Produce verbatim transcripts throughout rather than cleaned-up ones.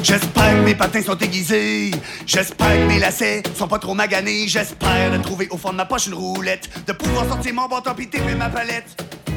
J'espère que mes patins sont aiguisés. J'espère que mes lacets sont pas trop maganés. J'espère de trouver au fond de ma poche une roulette, de pouvoir sortir mon bâton pis taper ma palette.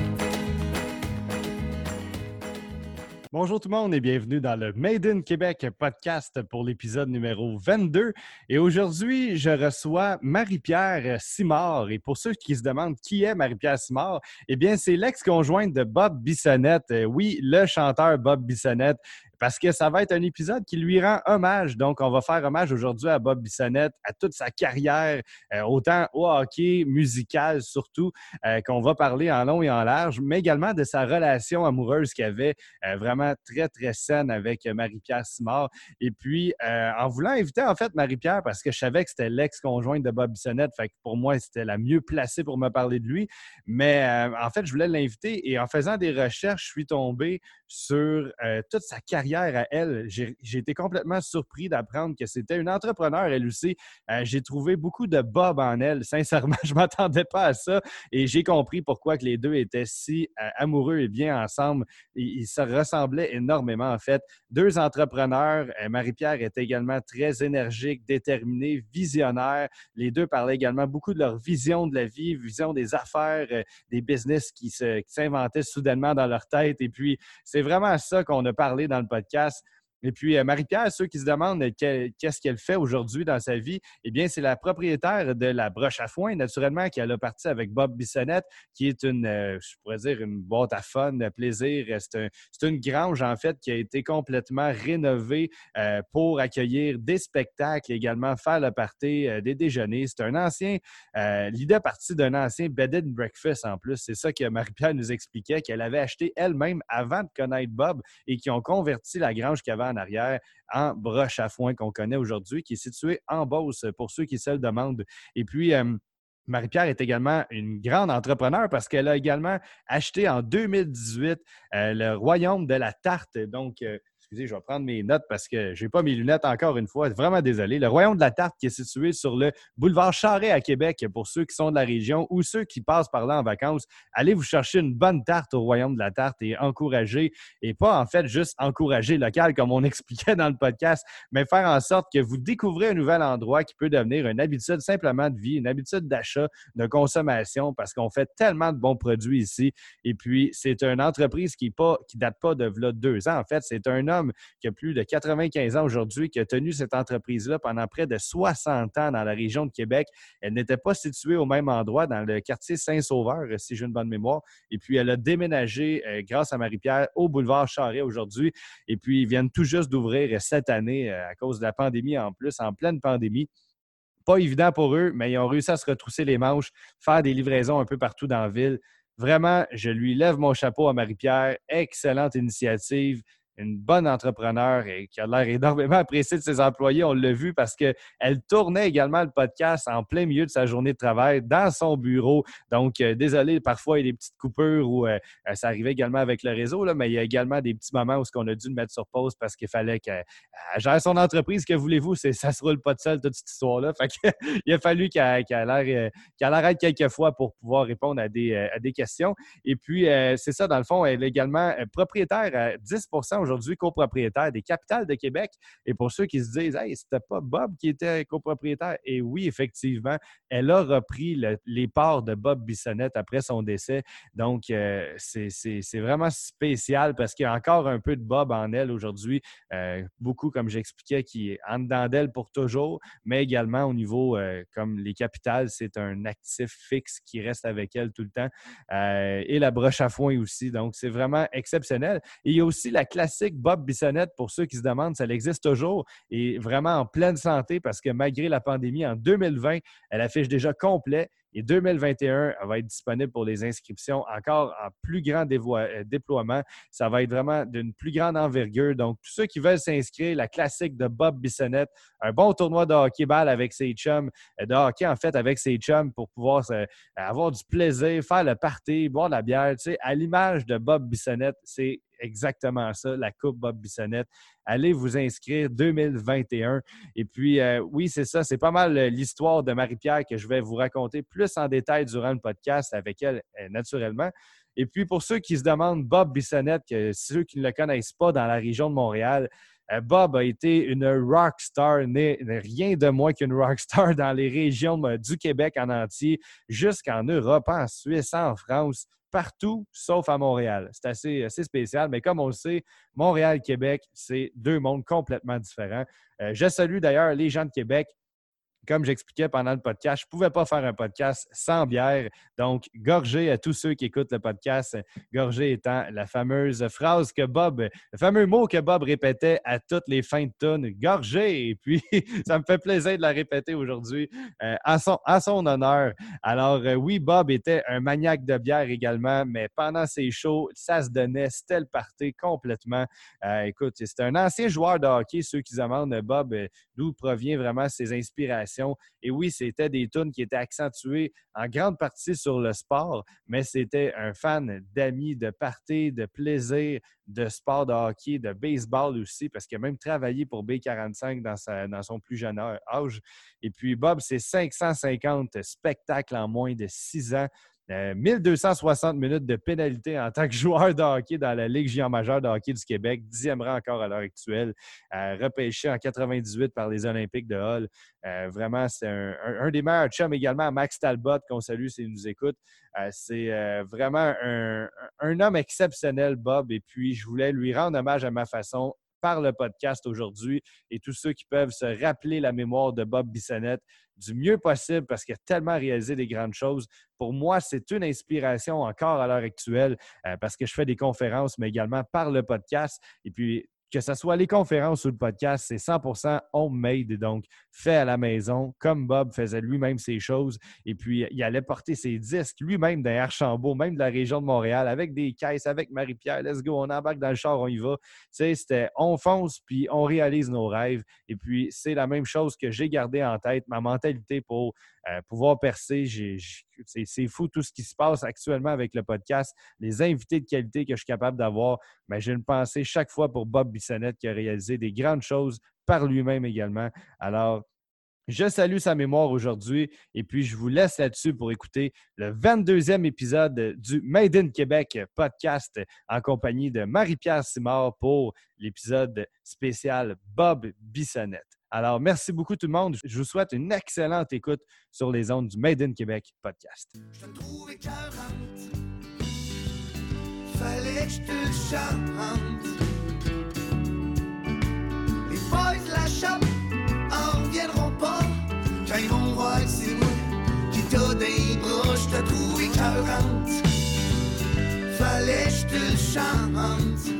Bonjour tout le monde et bienvenue dans le Made in Québec podcast pour l'épisode numéro vingt-deux. Et aujourd'hui, je reçois Marie-Pierre Simard. Et pour ceux qui se demandent qui est Marie-Pierre Simard, eh bien, c'est l'ex-conjointe de Bob Bissonnette. Oui, le chanteur Bob Bissonnette. Parce que ça va être un épisode qui lui rend hommage. Donc, on va faire hommage aujourd'hui à Bob Bissonnette, à toute sa carrière, euh, autant au hockey, musical surtout, euh, qu'on va parler en long et en large, mais également de sa relation amoureuse qu'il avait euh, vraiment très, très saine avec Marie-Pierre Simard. Et puis, euh, en voulant inviter en fait Marie-Pierre, parce que je savais que c'était l'ex-conjointe de Bob Bissonnette, fait que pour moi, c'était la mieux placée pour me parler de lui. Mais euh, en fait, je voulais l'inviter et en faisant des recherches, je suis tombé sur euh, toute sa carrière à elle. J'ai, j'ai été complètement surpris d'apprendre que c'était une entrepreneur, elle aussi. Euh, j'ai trouvé beaucoup de Bob en elle. Sincèrement, je ne m'attendais pas à ça et j'ai compris pourquoi que les deux étaient si euh, amoureux et bien ensemble. Ils, ils se ressemblaient énormément, en fait. Deux entrepreneurs. Euh, Marie-Pierre était également très énergique, déterminée, visionnaire. Les deux parlaient également beaucoup de leur vision de la vie, vision des affaires, euh, des business qui, se, qui s'inventaient soudainement dans leur tête. Et puis, c'est vraiment ça qu'on a parlé dans le podcast. Et puis, euh, Marie-Pierre, ceux qui se demandent quel, qu'est-ce qu'elle fait aujourd'hui dans sa vie, eh bien, c'est la propriétaire de la Broche à Foin, naturellement, qui a parti avec Bob Bissonnette, qui est une, euh, je pourrais dire, une boîte à fun, plaisir. C'est, un, c'est une grange, en fait, qui a été complètement rénovée euh, pour accueillir des spectacles, également faire le party, euh, des déjeuners. C'est un ancien, euh, l'idée partie d'un ancien bed and breakfast, en plus. C'est ça que Marie-Pierre nous expliquait, qu'elle avait acheté elle-même avant de connaître Bob et qui ont converti la grange qu'il y avait en arrière en Broche à Foin qu'on connaît aujourd'hui, qui est située en Beauce, pour ceux qui se le demandent. Et puis, euh, Marie-Pierre est également une grande entrepreneur parce qu'elle a également acheté en deux mille dix-huit euh, le Royaume de la Tarte. Donc, euh, excusez, je vais prendre mes notes parce que je n'ai pas mes lunettes encore une fois. Vraiment désolé. Le Royaume de la Tarte qui est situé sur le boulevard Charest à Québec pour ceux qui sont de la région ou ceux qui passent par là en vacances. Allez vous chercher une bonne tarte au Royaume de la Tarte et encourager, et pas en fait juste encourager local comme on expliquait dans le podcast, mais faire en sorte que vous découvrez un nouvel endroit qui peut devenir une habitude simplement de vie, une habitude d'achat, de consommation parce qu'on fait tellement de bons produits ici. Et puis, c'est une entreprise qui ne date pas de là, deux ans. En fait, c'est un homme qui a plus de quatre-vingt-quinze ans aujourd'hui, qui a tenu cette entreprise-là pendant près de soixante ans dans la région de Québec. Elle n'était pas située au même endroit, dans le quartier Saint-Sauveur, si j'ai une bonne mémoire. Et puis, elle a déménagé, euh, grâce à Marie-Pierre, au boulevard Charest aujourd'hui. Et puis, ils viennent tout juste d'ouvrir cette année euh, à cause de la pandémie en plus, en pleine pandémie. Pas évident pour eux, mais ils ont réussi à se retrousser les manches, faire des livraisons un peu partout dans la ville. Vraiment, je lui lève mon chapeau à Marie-Pierre. Excellente initiative. Une bonne entrepreneur et qui a l'air énormément appréciée de ses employés. On l'a vu parce qu'elle tournait également le podcast en plein milieu de sa journée de travail dans son bureau. Donc, euh, désolé, parfois, il y a des petites coupures où euh, ça arrivait également avec le réseau, là, mais il y a également des petits moments où on a dû le mettre sur pause parce qu'il fallait qu'elle gère son entreprise. Que voulez-vous? C'est, ça ne se roule pas de seul, toute cette histoire-là. Fait que, il a fallu qu'elle, qu'elle, l'air, qu'elle arrête quelques fois pour pouvoir répondre à des, à des questions. Et puis, euh, c'est ça, dans le fond, elle est également propriétaire à dix pour cent aujourd'hui, copropriétaire des Capitales de Québec. Et pour ceux qui se disent « Hey, c'était pas Bob qui était copropriétaire », et oui, effectivement, elle a repris le, les parts de Bob Bissonnette après son décès. Donc, euh, c'est, c'est, c'est vraiment spécial parce qu'il y a encore un peu de Bob en elle aujourd'hui. Euh, beaucoup, comme j'expliquais, qui est en dedans d'elle pour toujours, mais également au niveau, euh, comme les Capitales, c'est un actif fixe qui reste avec elle tout le temps. Euh, et la Broche à Foin aussi. Donc, c'est vraiment exceptionnel. Et il y a aussi la classique Bob Bissonnette, pour ceux qui se demandent, ça existe toujours et vraiment en pleine santé parce que malgré la pandémie, en deux mille vingt, elle affiche déjà complet. Et deux mille vingt et un, elle va être disponible pour les inscriptions encore en plus grand dévo- déploiement. Ça va être vraiment d'une plus grande envergure. Donc, tous ceux qui veulent s'inscrire, la classique de Bob Bissonnette, un bon tournoi de hockey-ball avec ses chums, de hockey en fait avec ses chums pour pouvoir euh, avoir du plaisir, faire le party, boire de la bière. Tu sais, à l'image de Bob Bissonnette, c'est exactement ça, la Coupe Bob Bissonnette. Allez vous inscrire deux mille vingt et un. Et puis, euh, oui, c'est ça, c'est pas mal l'histoire de Marie-Pierre que je vais vous raconter plus en détail durant le podcast avec elle, naturellement. Et puis, pour ceux qui se demandent, Bob Bissonnette, que ceux qui ne le connaissent pas dans la région de Montréal, Euh, Bob a été une rockstar, né, rien de moins qu'une rockstar dans les régions euh, du Québec en entier, jusqu'en Europe, en Suisse, en France, partout, sauf à Montréal. C'est assez, assez spécial, mais comme on le sait, Montréal-Québec, c'est deux mondes complètement différents. Euh, je salue d'ailleurs les gens de Québec. Comme j'expliquais pendant le podcast, je ne pouvais pas faire un podcast sans bière. Donc, gorgée à tous ceux qui écoutent le podcast, gorgée étant la fameuse phrase que Bob, le fameux mot que Bob répétait à toutes les fins de tune, gorgée. Et puis, ça me fait plaisir de la répéter aujourd'hui euh, à, son, à son honneur. Alors, euh, oui, Bob était un maniaque de bière également, mais pendant ses shows, ça se donnait, c'était le party complètement. Euh, écoute, c'est un ancien joueur de hockey, ceux qui se demandent, Bob, euh, d'où provient vraiment ses inspirations. Et oui, c'était des tunes qui étaient accentuées en grande partie sur le sport, mais c'était un fan d'amis, de party, de plaisir, de sport de hockey, de baseball aussi, parce qu'il a même travaillé pour B quarante-cinq dans, sa, dans son plus jeune âge. Et puis, Bob, c'est cinq cent cinquante spectacles en moins de six ans. Euh, mille deux cent soixante minutes de pénalité en tant que joueur de hockey dans la Ligue junior majeure de hockey du Québec, dixième rang encore à l'heure actuelle, euh, repêché en quatre-vingt-dix-huit par les Olympiques de Hull. Euh, vraiment, c'est un, un, un des meilleurs chums également, Max Talbot, qu'on salue s'il nous écoute. Euh, c'est euh, vraiment un, un homme exceptionnel, Bob, et puis je voulais lui rendre hommage à ma façon par le podcast aujourd'hui et tous ceux qui peuvent se rappeler la mémoire de Bob Bissonnette du mieux possible parce qu'il a tellement réalisé des grandes choses. Pour moi, c'est une inspiration encore à l'heure actuelle euh, parce que je fais des conférences, mais également par le podcast. Et puis, que ce soit les conférences ou le podcast, c'est cent pour cent homemade, donc fait à la maison, comme Bob faisait lui-même ses choses. Et puis, il allait porter ses disques lui-même d'un Archambault, même de la région de Montréal, avec des caisses, avec Marie-Pierre. Let's go, on embarque dans le char, on y va. Tu sais, c'était on fonce, puis on réalise nos rêves. Et puis, c'est la même chose que j'ai gardé en tête, ma mentalité pour euh, pouvoir percer. J'ai, j'ai, c'est, c'est fou tout ce qui se passe actuellement avec le podcast, les invités de qualité que je suis capable d'avoir. Mais j'ai une pensée chaque fois pour Bob Bissonnette qui a réalisé des grandes choses par lui-même également. Alors, je salue sa mémoire aujourd'hui et puis je vous laisse là-dessus pour écouter le vingt-deuxième épisode du Made in Québec podcast en compagnie de Marie-Pierre Simard pour l'épisode spécial Bob Bissonnette. Alors, merci beaucoup tout le monde. Je vous souhaite une excellente écoute sur les ondes du Made in Québec podcast. Je te trouvais quarante, fallait que je te le chante. Les boys de la shop en reviendront pas quand ils vont voir que c'est moi qui t'a des bras. Je te trouvais quarante, fallait que je te le chante.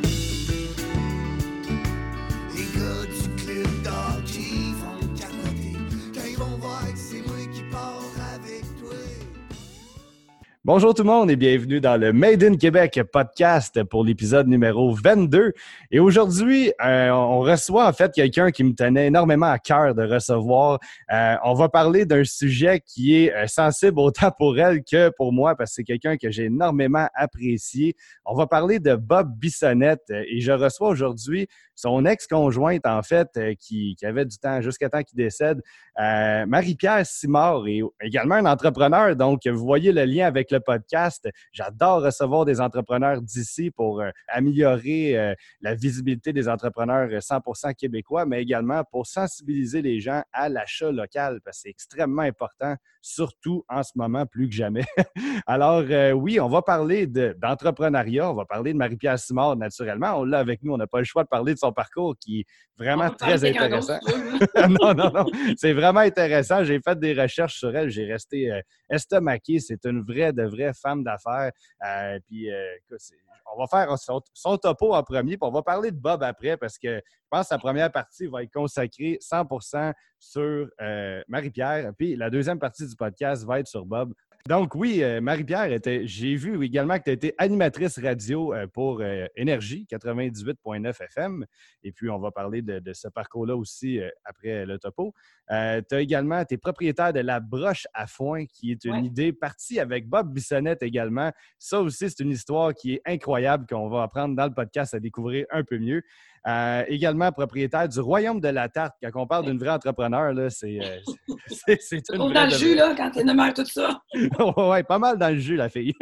Les gars du club d'hockey vont capoter quand ils vont voir que c'est moi qui pars avec toi. Bonjour tout le monde et bienvenue dans le Made in Québec podcast pour l'épisode numéro vingt-deux. Et aujourd'hui, euh, on reçoit en fait quelqu'un qui me tenait énormément à cœur de recevoir. Euh, on va parler d'un sujet qui est euh, sensible autant pour elle que pour moi parce que c'est quelqu'un que j'ai énormément apprécié. On va parler de Bob Bissonnette et je reçois aujourd'hui son ex-conjointe en fait euh, qui, qui avait du temps jusqu'à temps qu'il décède, euh, Marie-Pierre Simard et également un entrepreneur. Donc, vous voyez le lien avec le podcast. J'adore recevoir des entrepreneurs d'ici pour euh, améliorer euh, la visibilité des entrepreneurs cent pour cent québécois, mais également pour sensibiliser les gens à l'achat local parce que c'est extrêmement important, surtout en ce moment plus que jamais. Alors, euh, oui, on va parler de, d'entrepreneuriat, on va parler de Marie-Pierre Simard naturellement. On l'a avec nous, on n'a pas le choix de parler de son parcours qui est vraiment très intéressant. non, non, non, c'est vraiment intéressant. J'ai fait des recherches sur elle, j'ai resté euh, estomaqué. C'est une vraie, de vraie femme d'affaires. Euh, puis, euh, c'est, on va faire son, son topo en premier, puis on va parler de Bob après parce que je pense que la première partie va être consacrée cent pour cent sur euh, Marie-Pierre. Puis la deuxième partie du podcast va être sur Bob. Donc oui, euh, Marie-Pierre, était, j'ai vu également que tu as été animatrice radio euh, pour euh, Énergie quatre-vingt-dix-huit virgule neuf F M. Et puis, on va parler de, de ce parcours-là aussi euh, après le topo. Euh, tu as également été propriétaire de La Broche à Foin, qui est une ouais. idée partie avec Bob Bissonnette également. Ça aussi, c'est une histoire qui est incroyable, qu'on va apprendre dans le podcast à découvrir un peu mieux. Euh, également propriétaire du Royaume de la Tarte. Quand on parle d'une vraie entrepreneur, là, c'est, euh, c'est, c'est Tu une trouves vraie dans le de jus, vraie. là, quand tu énumères tout ça. Oui, pas mal dans le jus, la fille.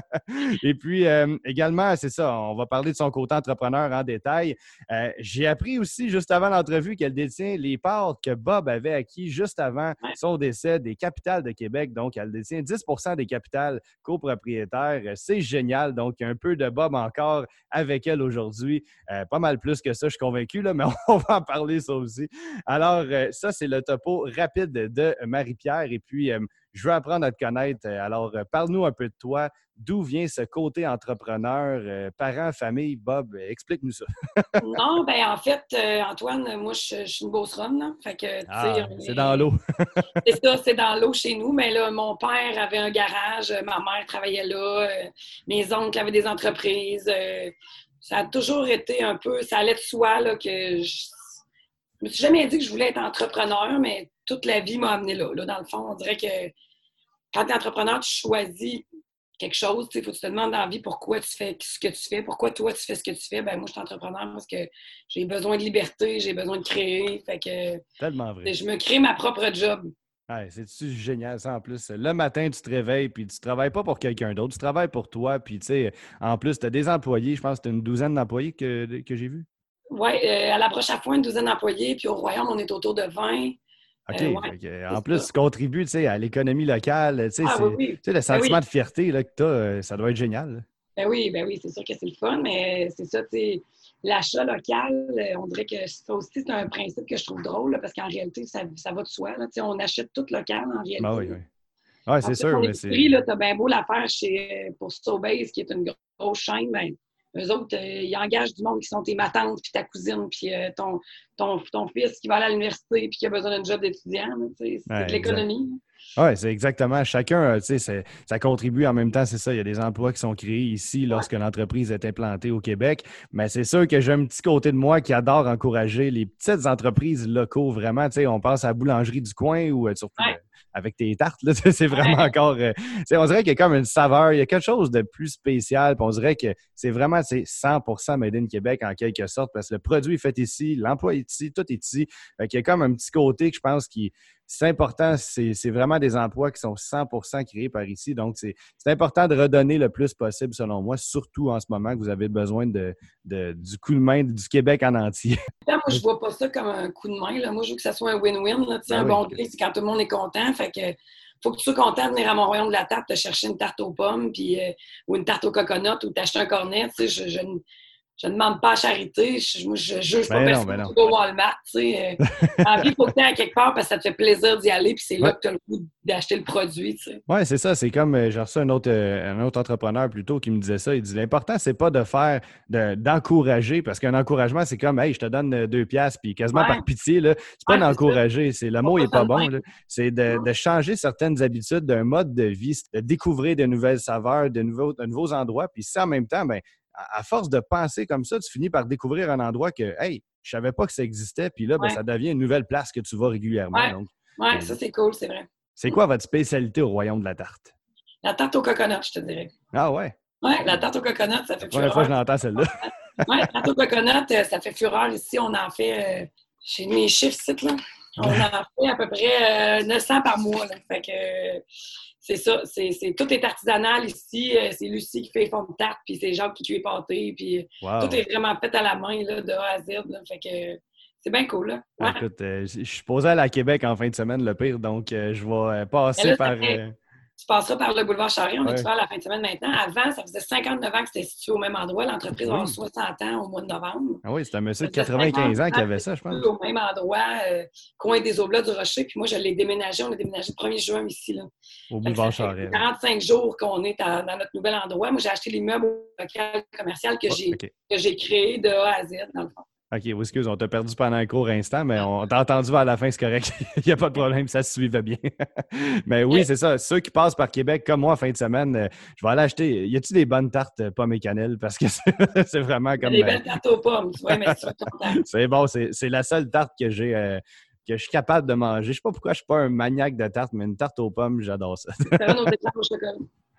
Et puis, euh, également, c'est ça, on va parler de son côté entrepreneur en détail. Euh, j'ai appris aussi, juste avant l'entrevue, qu'elle détient les parts que Bob avait acquis juste avant Ouais. son décès des capitales de Québec. Donc, elle détient dix pour cent des capitales copropriétaires. C'est génial. Donc, un peu de Bob encore avec elle aujourd'hui. Euh, pas mal plus que ça, je suis convaincu, là, mais on va en parler ça aussi. Alors, euh, ça, c'est le topo rapide de Marie-Pierre. Et puis, euh, je veux apprendre à te connaître. Alors, euh, parle-nous un peu de toi. D'où vient ce côté entrepreneur, euh, parents, famille, Bob? Explique-nous ça. Non, ben en fait, euh, Antoine, moi, je, je suis une Beauce Rum, là. Fait que, tu sais, Ah, on c'est est- dans l'eau. c'est ça, c'est dans l'eau chez nous. Mais là, mon père avait un garage, euh, ma mère travaillait là, euh, mes oncles avaient des entreprises. euh, ça a toujours été un peu, ça allait de soi, là, que je, je me suis jamais dit que je voulais être entrepreneur, mais toute la vie m'a amené là. Là, dans le fond, on dirait que quand tu es entrepreneur, tu choisis quelque chose. Il faut que tu te demandes dans la vie pourquoi tu fais ce que tu fais, pourquoi toi tu fais ce que tu fais. Ben moi, je suis entrepreneur parce que j'ai besoin de liberté, j'ai besoin de créer. Fait que Tellement vrai. je me crée ma propre job. Ouais, c'est-tu génial, ça, en plus. Le matin, tu te réveilles, puis tu travailles pas pour quelqu'un d'autre, tu travailles pour toi, puis tu sais, en plus, tu as des employés, je pense que tu as une douzaine d'employés que, que j'ai vus. Oui, euh, à la broche à foin, une douzaine d'employés, puis au Royaume, on est autour de vingt. OK. Euh, ouais, Fait que, en c'est plus, ça. tu contribues tu sais, à l'économie locale. Tu sais, Ah oui, c'est- oui. tu sais, le Ben sentiment oui, de fierté là, que tu as, ça doit être génial. Là. ben oui, ben oui, c'est sûr que c'est le fun, mais c'est ça, tu sais, l'achat local, euh, on dirait que ça aussi, c'est un principe que je trouve drôle, là, parce qu'en réalité, ça, ça va de soi. Là, tu sais, on achète tout local, en Ben réalité. oui, oui. Ouais, En c'est plus, sûr, mon mais épicerie, c'est. là, t'as bien beau la faire chez, pour Sobeys, qui est une grosse chaîne, ben, eux autres, euh, ils engagent du monde qui sont tes matantes, puis ta cousine, puis euh, ton, ton, ton fils qui va aller à l'université, puis qui a besoin d'un job d'étudiant. Là, tu sais, c'est de Ouais, exact. l'économie. Oui, c'est exactement. Chacun, euh, tu sais, c'est- ça contribue en même temps, c'est ça. Il y a des emplois qui sont créés ici Ouais. lorsque l'entreprise est implantée au Québec. Mais c'est sûr que j'ai un petit côté de moi qui adore encourager les petites entreprises locaux, vraiment. Tu sais, on pense à la boulangerie du coin ou euh, surtout Ouais. euh, avec tes tartes, là, c'est vraiment Ouais. encore. euh, tu sais, on dirait qu'il y a comme une saveur, il y a quelque chose de plus spécial. Puis on dirait que c'est vraiment c'est cent pour cent Made in Québec en quelque sorte parce que le produit est fait ici, l'emploi est ici, tout est ici. Fait qu'il y a comme un petit côté que je pense qui c'est important, c'est, c'est vraiment des emplois qui sont cent pour cent créés par ici. Donc, c'est, c'est important de redonner le plus possible, selon moi, surtout en ce moment que vous avez besoin de, de- du coup de main du Québec en entier. Moi, je vois pas ça comme un coup de main. Là. Moi, je veux que ça soit un win-win. Là. Tu sais, Ben un oui. bon deal, c'est quand tout le monde est content. Fait que faut que tu sois content de venir à mon royaume de la tarte, te chercher une tarte aux pommes, puis, euh, ou une tarte au coconut, ou t'acheter un cornet. Tu sais, je, je, ne- je ne demande pas à charité. Je, moi, je juge pas Ben non, personne ben non. au Walmart. Tu sais. Euh, en vie, il faut que tu ailles à quelque part parce que ça te fait plaisir d'y aller, puis c'est là Ouais. que tu as le goût d'acheter le produit. Tu sais. Oui, c'est ça. C'est comme, euh, j'ai reçu un autre, euh, un autre entrepreneur plus tôt qui me disait ça. Il dit, l'important, c'est pas de faire, de- d'encourager, parce qu'un encouragement, c'est comme, hey, je te donne euh, deux piastres, puis quasiment Ouais, par pitié, là. C'est pas ouais, c'est ça. d'encourager, c'est, le Faut mot pas est pas ça de bon, même. là. C'est de, de changer certaines habitudes d'un mode de vie, de découvrir de nouvelles saveurs, de nouveaux, de nouveaux endroits, puis ça, en même temps, ben, à, à force de penser comme ça, tu finis par découvrir un endroit que, hey, je savais pas que ça existait, puis là, ben, Ouais, ça devient une nouvelle place que tu vas régulièrement. ouais, Donc, ouais, c'est, ça, c'est cool, c'est vrai. c'est quoi votre spécialité au Royaume de la Tarte? La tarte au coconut, je te dirais. Ah ouais? Ouais, la tarte au coconut, ça La fait première fois que fureur. je l'entends, celle-là. Oui, tarte au coconut, euh, ça fait fureur ici. On en fait, euh, chez mes chiffres, c'est là. On en fait à peu près euh, neuf cents par mois. Là. Fait que euh, c'est ça. C'est, c'est, tout est artisanal ici. Euh, c'est Lucie qui fait les fonds de tarte, puis c'est Jacques qui cuit les pâtés. Puis euh, tout Wow. est vraiment fait à la main, là, de A à Z. Là. Fait que euh, c'est bien cool. Là. Ah, Ouais. écoute, euh, je je suis posé à aller à Québec en fin de semaine, le pire, donc euh, je vais euh, Mais passer là, ça par. fait, euh, tu passeras par le boulevard Charest. On est ouais. ouvert la fin de semaine maintenant. Avant, ça faisait cinquante-neuf ans que c'était situé au même endroit. L'entreprise va avoir Oui. soixante ans au mois de novembre. Ah oui, c'est un monsieur Ça de faisait quatre-vingt-quinze ans qui cinquante avait ans ça, je que pense. c'était au même endroit, euh, coin des Oblats du Rocher. Puis moi, je l'ai déménagé. On a déménagé le premier juin ici. Là. Au Fait que ça boulevard fait Charest. quarante-cinq jours qu'on est à- dans notre nouvel endroit. Moi, j'ai acheté l'immeuble au local commercial que Oh, j'ai OK. que j'ai créé de A à Z, dans le fond. OK, oui, excuse, on t'a perdu pendant un court instant, mais on t'a entendu vers la fin, c'est correct. Il n'y a pas de problème, ça se suivait bien. Mais oui, c'est ça. Ceux qui passent par Québec, comme moi, en fin de semaine, euh, je vais aller acheter. Y a-tu des bonnes tartes euh, pommes et cannelle? Parce que c'est c'est vraiment Il y a comme. des euh, belles tartes aux pommes, tu vois, mais tu vas être content. C'est bon, c'est c'est la seule tarte que j'ai. euh, que je suis capable de manger. Je sais pas pourquoi je suis pas un maniaque de tarte, mais une tarte aux pommes, j'adore ça. C'est nos éclairs au chocolat.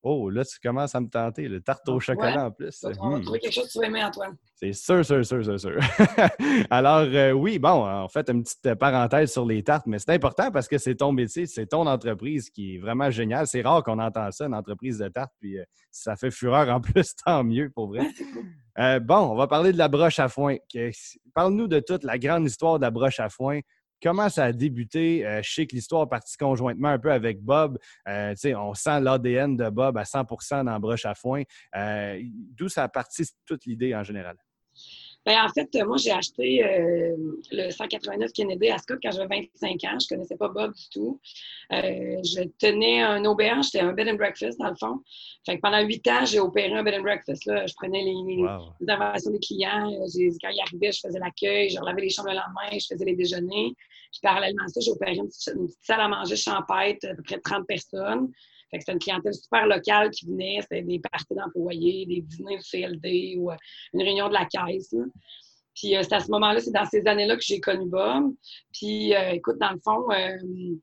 Oh, là, tu commences à me tenter. Le tarte au chocolat Ouais. en plus. Donc, on va Hmm. trouver quelque chose que tu vas aimer, Antoine. C'est sûr, sûr, sûr, sûr, sûr. Alors, euh, oui, bon, en fait, une petite parenthèse sur les tartes, mais c'est important parce que c'est ton métier, c'est ton entreprise qui est vraiment géniale. C'est rare qu'on entend ça, une entreprise de tartes, puis euh, si ça fait fureur en plus, tant mieux, pour vrai. Ouais, c'est cool. Euh, bon, on va parler de la broche à foin. Que- Parle-nous de toute la grande histoire de la broche à foin. Comment ça a débuté? Euh, je sais que l'histoire est partie conjointement un peu avec Bob. Euh, tu sais, on sent l'A D N de Bob à cent pour cent dans la broche à foin. Euh, d'où ça a parti toute l'idée en général? Ben, en fait, moi, j'ai acheté euh, le cent quatre-vingt-neuf Kennedy à Scott quand j'avais vingt-cinq ans. Je ne connaissais pas Bob du tout. Euh, je tenais un auberge, c'était un bed and breakfast, dans le fond. Fait que pendant huit ans, j'ai opéré un bed and breakfast. Là. Je prenais les, les, Wow. les informations des clients. J'ai, quand ils arrivaient, je faisais l'accueil, je relavais les chambres le lendemain, je faisais les déjeuners. Puis parallèlement à ça, j'ai opéré une petite, une petite salle à manger champêtre, à peu près trente personnes. Fait que c'était une clientèle super locale qui venait. C'était des parties d'employés, des dîners de C L D ou euh, une réunion de la caisse. Là. Puis euh, c'est à ce moment-là, c'est dans ces années-là que j'ai connu Bob. Puis euh, écoute, dans le fond, euh,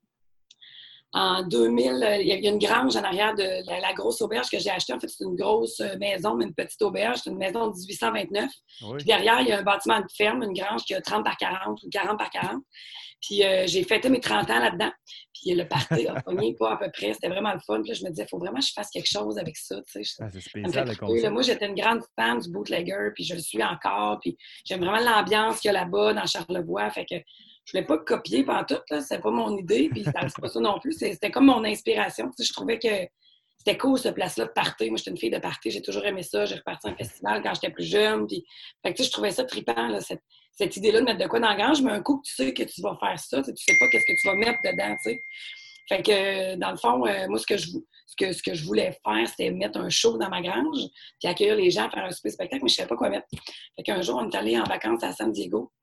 en deux mille, il y a une grange en arrière de la, la grosse auberge que j'ai achetée. En fait, c'est une grosse maison, mais une petite auberge. C'est une maison de dix-huit cent vingt-neuf. Oui. Puis derrière, il y a un bâtiment de ferme, une grange qui a trente par quarante ou quarante par quarante. Puis euh, j'ai fêté mes trente ans là-dedans. Puis le party a pogné pas à peu près. C'était vraiment le fun. Puis là, je me disais, il faut vraiment que je fasse quelque chose avec ça. Tu sais. Ah, c'est spécial le concept. Moi, j'étais une grande fan du bootlegger, puis je le suis encore. Puis j'aime vraiment l'ambiance qu'il y a là-bas, dans Charlevoix. Fait que je voulais pas copier pantoute, là. C'était pas mon idée. Puis c'est pas ça non plus. C'était comme mon inspiration. Tu sais, je trouvais que c'était cool, cette place-là de party. Moi, j'étais une fille de party. J'ai toujours aimé ça. J'ai reparti en festival quand j'étais plus jeune. Puis, fait que, tu sais, je trouvais ça trippant, là, cette, cette idée-là de mettre de quoi dans la grange. Mais un coup que tu sais que tu vas faire ça, tu sais pas qu'est-ce que tu vas mettre dedans, tu sais. Fait que, dans le fond, euh, moi, ce que, je, ce, que, ce que je voulais faire, c'était mettre un show dans ma grange, puis accueillir les gens, faire un super spectacle, mais je ne savais pas quoi mettre. Fait qu'un jour, on est allé en vacances à San Diego,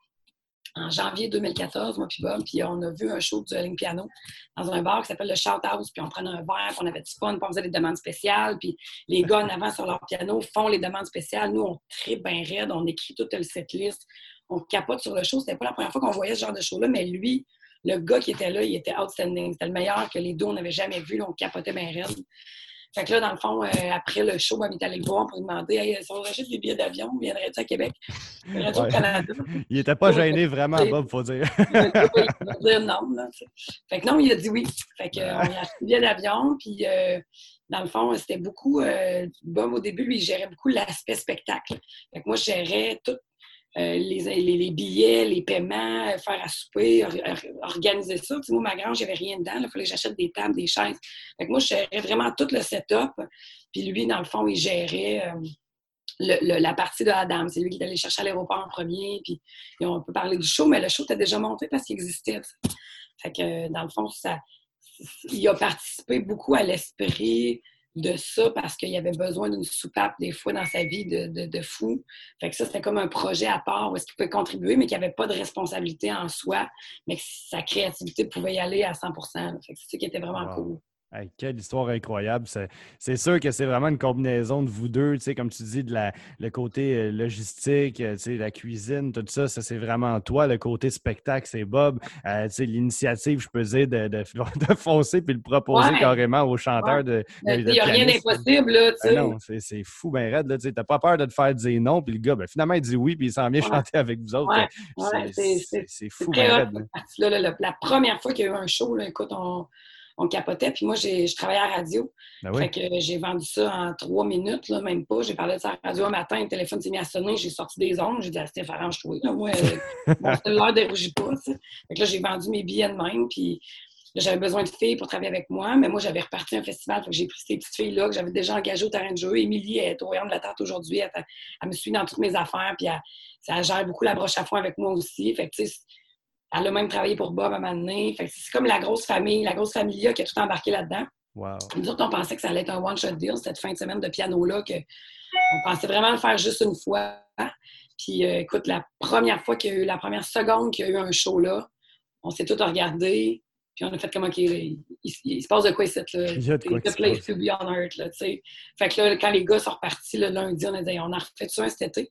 en janvier deux mille quatorze, moi puis Bob, puis on a vu un show du Ling Piano dans un bar qui s'appelle le Shout House, puis on prenait un verre, puis on avait du fun, puis on faisait des demandes spéciales, puis les gars en avant sur leur piano font les demandes spéciales. Nous, on tripe bien raide, on écrit toute le setlist, on capote sur le show. C'était pas la première fois qu'on voyait ce genre de show-là, mais lui, le gars qui était là, il était outstanding. C'était le meilleur que les deux, on n'avait jamais vu. Là, on capotait bien raide. Fait que là, dans le fond, euh, après le show, on est allé le voir pour lui demander hey, si on rachète des billets d'avion, viendrais-tu à Québec? Radio ouais. Canada. Il n'était pas gêné vraiment, Bob, il faut dire. Il va dire non. Là, fait que non, il a dit oui. Fait qu'on a acheté des billets d'avion. Puis, euh, dans le fond, c'était beaucoup. Euh, Bob, au début, lui, il gérait beaucoup l'aspect spectacle. Fait que moi, je gérais tout. Euh, les, les, les billets, les paiements, euh, faire à souper, or, or, organiser ça. Tu sais, moi, ma grange, il n'y avait rien dedans. Il fallait que j'achète des tables, des chaises. Fait que moi, je gérais vraiment tout le setup. Puis lui, dans le fond, il gérait euh, le, le, la partie de Adam. C'est lui qui est allé chercher à l'aéroport en premier. Puis on peut parler du show, mais le show était déjà monté parce qu'il existait. Tu sais. Fait que, dans le fond, ça, il a participé beaucoup à l'esprit de ça parce qu'il avait besoin d'une soupape des fois dans sa vie de, de, de fou. Fait que ça, c'était comme un projet à part où est-ce qu'il pouvait contribuer, mais qu'il n'y avait pas de responsabilité en soi, mais que sa créativité pouvait y aller à cent pour cent. Fait que c'est ça qui était vraiment wow. cool. Hey, quelle histoire incroyable. C'est, c'est sûr que c'est vraiment une combinaison de vous deux, tu sais, comme tu dis, de la, le côté euh, logistique, tu sais, la cuisine, tout ça, ça c'est vraiment toi. Le côté spectacle, c'est Bob. Euh, tu sais, l'initiative, je peux dire, de, de, de foncer puis le proposer ouais. carrément aux chanteurs ouais. de, de, de Il n'y a rien d'impossible, là, tu sais. Ah non, c'est, c'est fou, ben raide, là, tu sais. T'as pas peur de te faire dire non, puis le gars, ben finalement, il dit oui, puis il s'en vient ouais. chanter avec vous autres. Ouais. Ouais. C'est, c'est, c'est, c'est fou, ben raide. Là, là, là, la première fois qu'il y a eu un show, là, écoute, on... on capotait. Puis moi, j'ai, je travaillais à la radio. Ben oui. Fait que j'ai vendu ça en trois minutes, là, même pas. J'ai parlé de ça à la radio un matin, le téléphone s'est mis à sonner, j'ai sorti des ondes. J'ai dit à Steph, arrange-toi. Là, moi, euh, mon cellulaire ne dérougit pas. T'sais. Fait que là, j'ai vendu mes billets de même. Puis là, j'avais besoin de filles pour travailler avec moi. Mais moi, j'avais reparti un festival. Fait que j'ai pris ces petites filles-là que j'avais déjà engagées au terrain de jeu. Émilie est au Rayon de la Tarte aujourd'hui. Elle, elle me suit dans toutes mes affaires. Puis elle, elle gère beaucoup la broche à foin avec moi aussi. Fait que, tu sais, elle a même travaillé pour Bob à un moment donné. Fait que c'est comme la grosse famille, la grosse familia qui a tout embarqué là-dedans. Wow. Nous autres, on pensait que ça allait être un one-shot deal, cette fin de semaine de piano-là, qu'on pensait vraiment le faire juste une fois. Puis, euh, écoute, la première fois qu'il y a eu, la première seconde qu'il y a eu un show là, on s'est tous regardés, puis on a fait comme, OK, il, il, il se passe de quoi ici, là? Il y a de quoi The place to be on earth, là, tu sais. Fait que là, quand les gars sont repartis le lundi, on a dit, on a refait ça cet été.